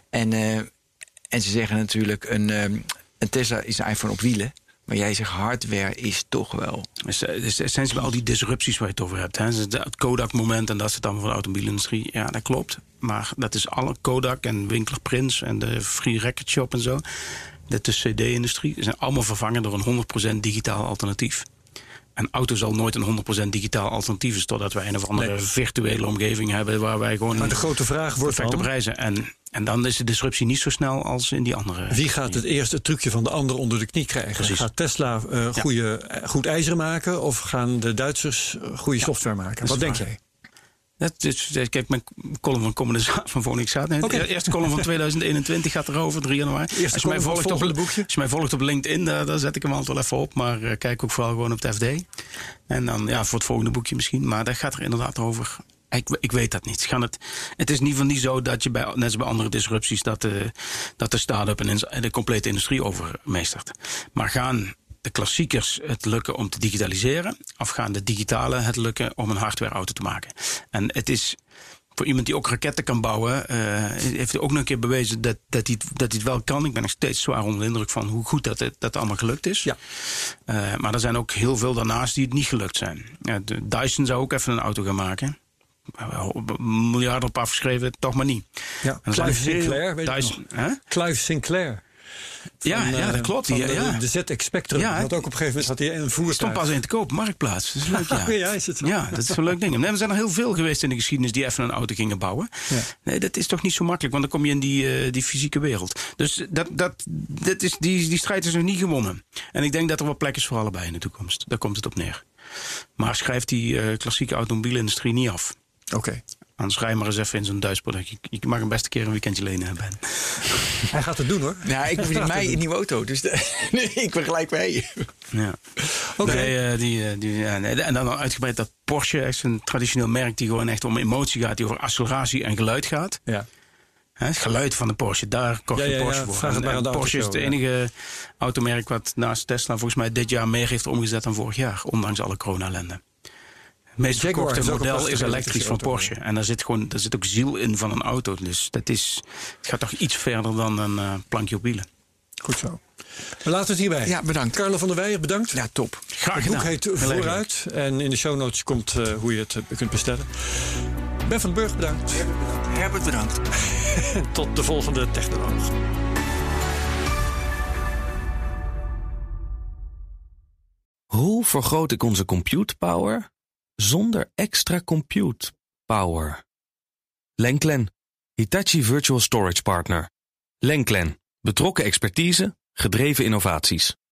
S4: En ze zeggen natuurlijk, een Tesla is een iPhone op wielen. Maar jij zegt hardware is toch wel...
S3: Dus essentieel al die disrupties waar je het over hebt. Hè. Het Kodak-moment en dat is het allemaal van de automobielindustrie. Ja, dat klopt. Maar dat is alle Kodak en Winkler Prins en de Free Record Shop en zo. De CD-industrie zijn allemaal vervangen door een 100% digitaal alternatief. Een auto zal nooit een 100% digitaal alternatief is, totdat wij een of andere virtuele omgeving hebben waar wij gewoon...
S2: Maar de grote vraag wordt
S3: perfecte prijzen. En dan is de disruptie niet zo snel als in die andere...
S2: Wie gaat het eerst het trucje van de ander onder de knie krijgen?
S3: Precies.
S2: Gaat Tesla goed ijzer maken of gaan de Duitsers goede software maken? Wat denk jij?
S3: Kijk, mijn column van volgende week staat. De eerste column van 2021 gaat erover, 3 januari. Als je mij volgt op LinkedIn, daar zet ik hem altijd wel even op. Maar kijk ook vooral gewoon op het FD. En dan voor het volgende boekje misschien. Maar dat gaat er inderdaad over. Ik weet dat niet. Het is in ieder geval niet zo dat je net als bij andere disrupties dat de start-up en de complete industrie overmeestert. Maar gaan de klassiekers het lukken om te digitaliseren, of gaan de digitale het lukken om een hardwareauto te maken? En het is voor iemand die ook raketten kan bouwen, heeft hij ook nog een keer bewezen dat hij het wel kan. Ik ben nog steeds zwaar onder de indruk van hoe goed dat allemaal gelukt is. Ja. Maar er zijn ook heel veel daarnaast die het niet gelukt zijn. Dyson zou ook even een auto gaan maken. Miljarden op afgeschreven, toch maar niet.
S2: Ja, Clive Sinclair, weet je nog? Clive Sinclair.
S3: Dat klopt.
S2: De ZX Spectrum. Ja, ook op een gegeven moment had hij een voertuig.
S3: Stond pas in te koop, Marktplaats. Dat is leuk,
S2: ja, is het zo?
S3: Ja, dat is een leuk ding. Er zijn er heel veel geweest in de geschiedenis die even een auto gingen bouwen. Ja. Nee, dat is toch niet zo makkelijk, want dan kom je in die fysieke wereld. Dus die strijd is nog niet gewonnen. En ik denk dat er wel plek is voor allebei in de toekomst. Daar komt het op neer. Maar schrijft die klassieke automobielindustrie niet af.
S2: Oké.
S3: Anders rij maar eens even in zo'n Duits product. Je mag hem best een keer een weekendje lenen, Ben.
S2: Hij gaat het doen, hoor.
S4: Ja, ik hoef niet mij een nieuwe auto. Dus ik ben gelijk bij.
S3: Ja. Oké. En dan uitgebreid dat Porsche is een traditioneel merk die gewoon echt om emotie gaat. Die over acceleratie en geluid gaat. Ja. Het geluid van de Porsche, daar kocht je Porsche voor. En Porsche is het enige automerk wat naast Tesla volgens mij dit jaar meer heeft omgezet dan vorig jaar. Ondanks alle corona-ellende. Het meest verkochte model is elektrisch van Porsche. En daar zit ook ziel in van een auto. Dus het gaat toch iets verder dan een plankje op wielen.
S2: Goed zo. We laten het hierbij.
S4: Ja, bedankt.
S2: Carlo van der Weijer, bedankt.
S4: Ja, top.
S3: Graag
S2: gedaan. Het boek heet Vooruit. En in de show notes komt hoe je het kunt bestellen. Ben van den Burg, bedankt.
S4: Herbert, bedankt.
S2: Tot de volgende Technoloog.
S1: Hoe vergroot ik onze compute power zonder extra compute power? Lenklen, Hitachi Virtual Storage Partner. Lenklen, betrokken expertise, gedreven innovaties.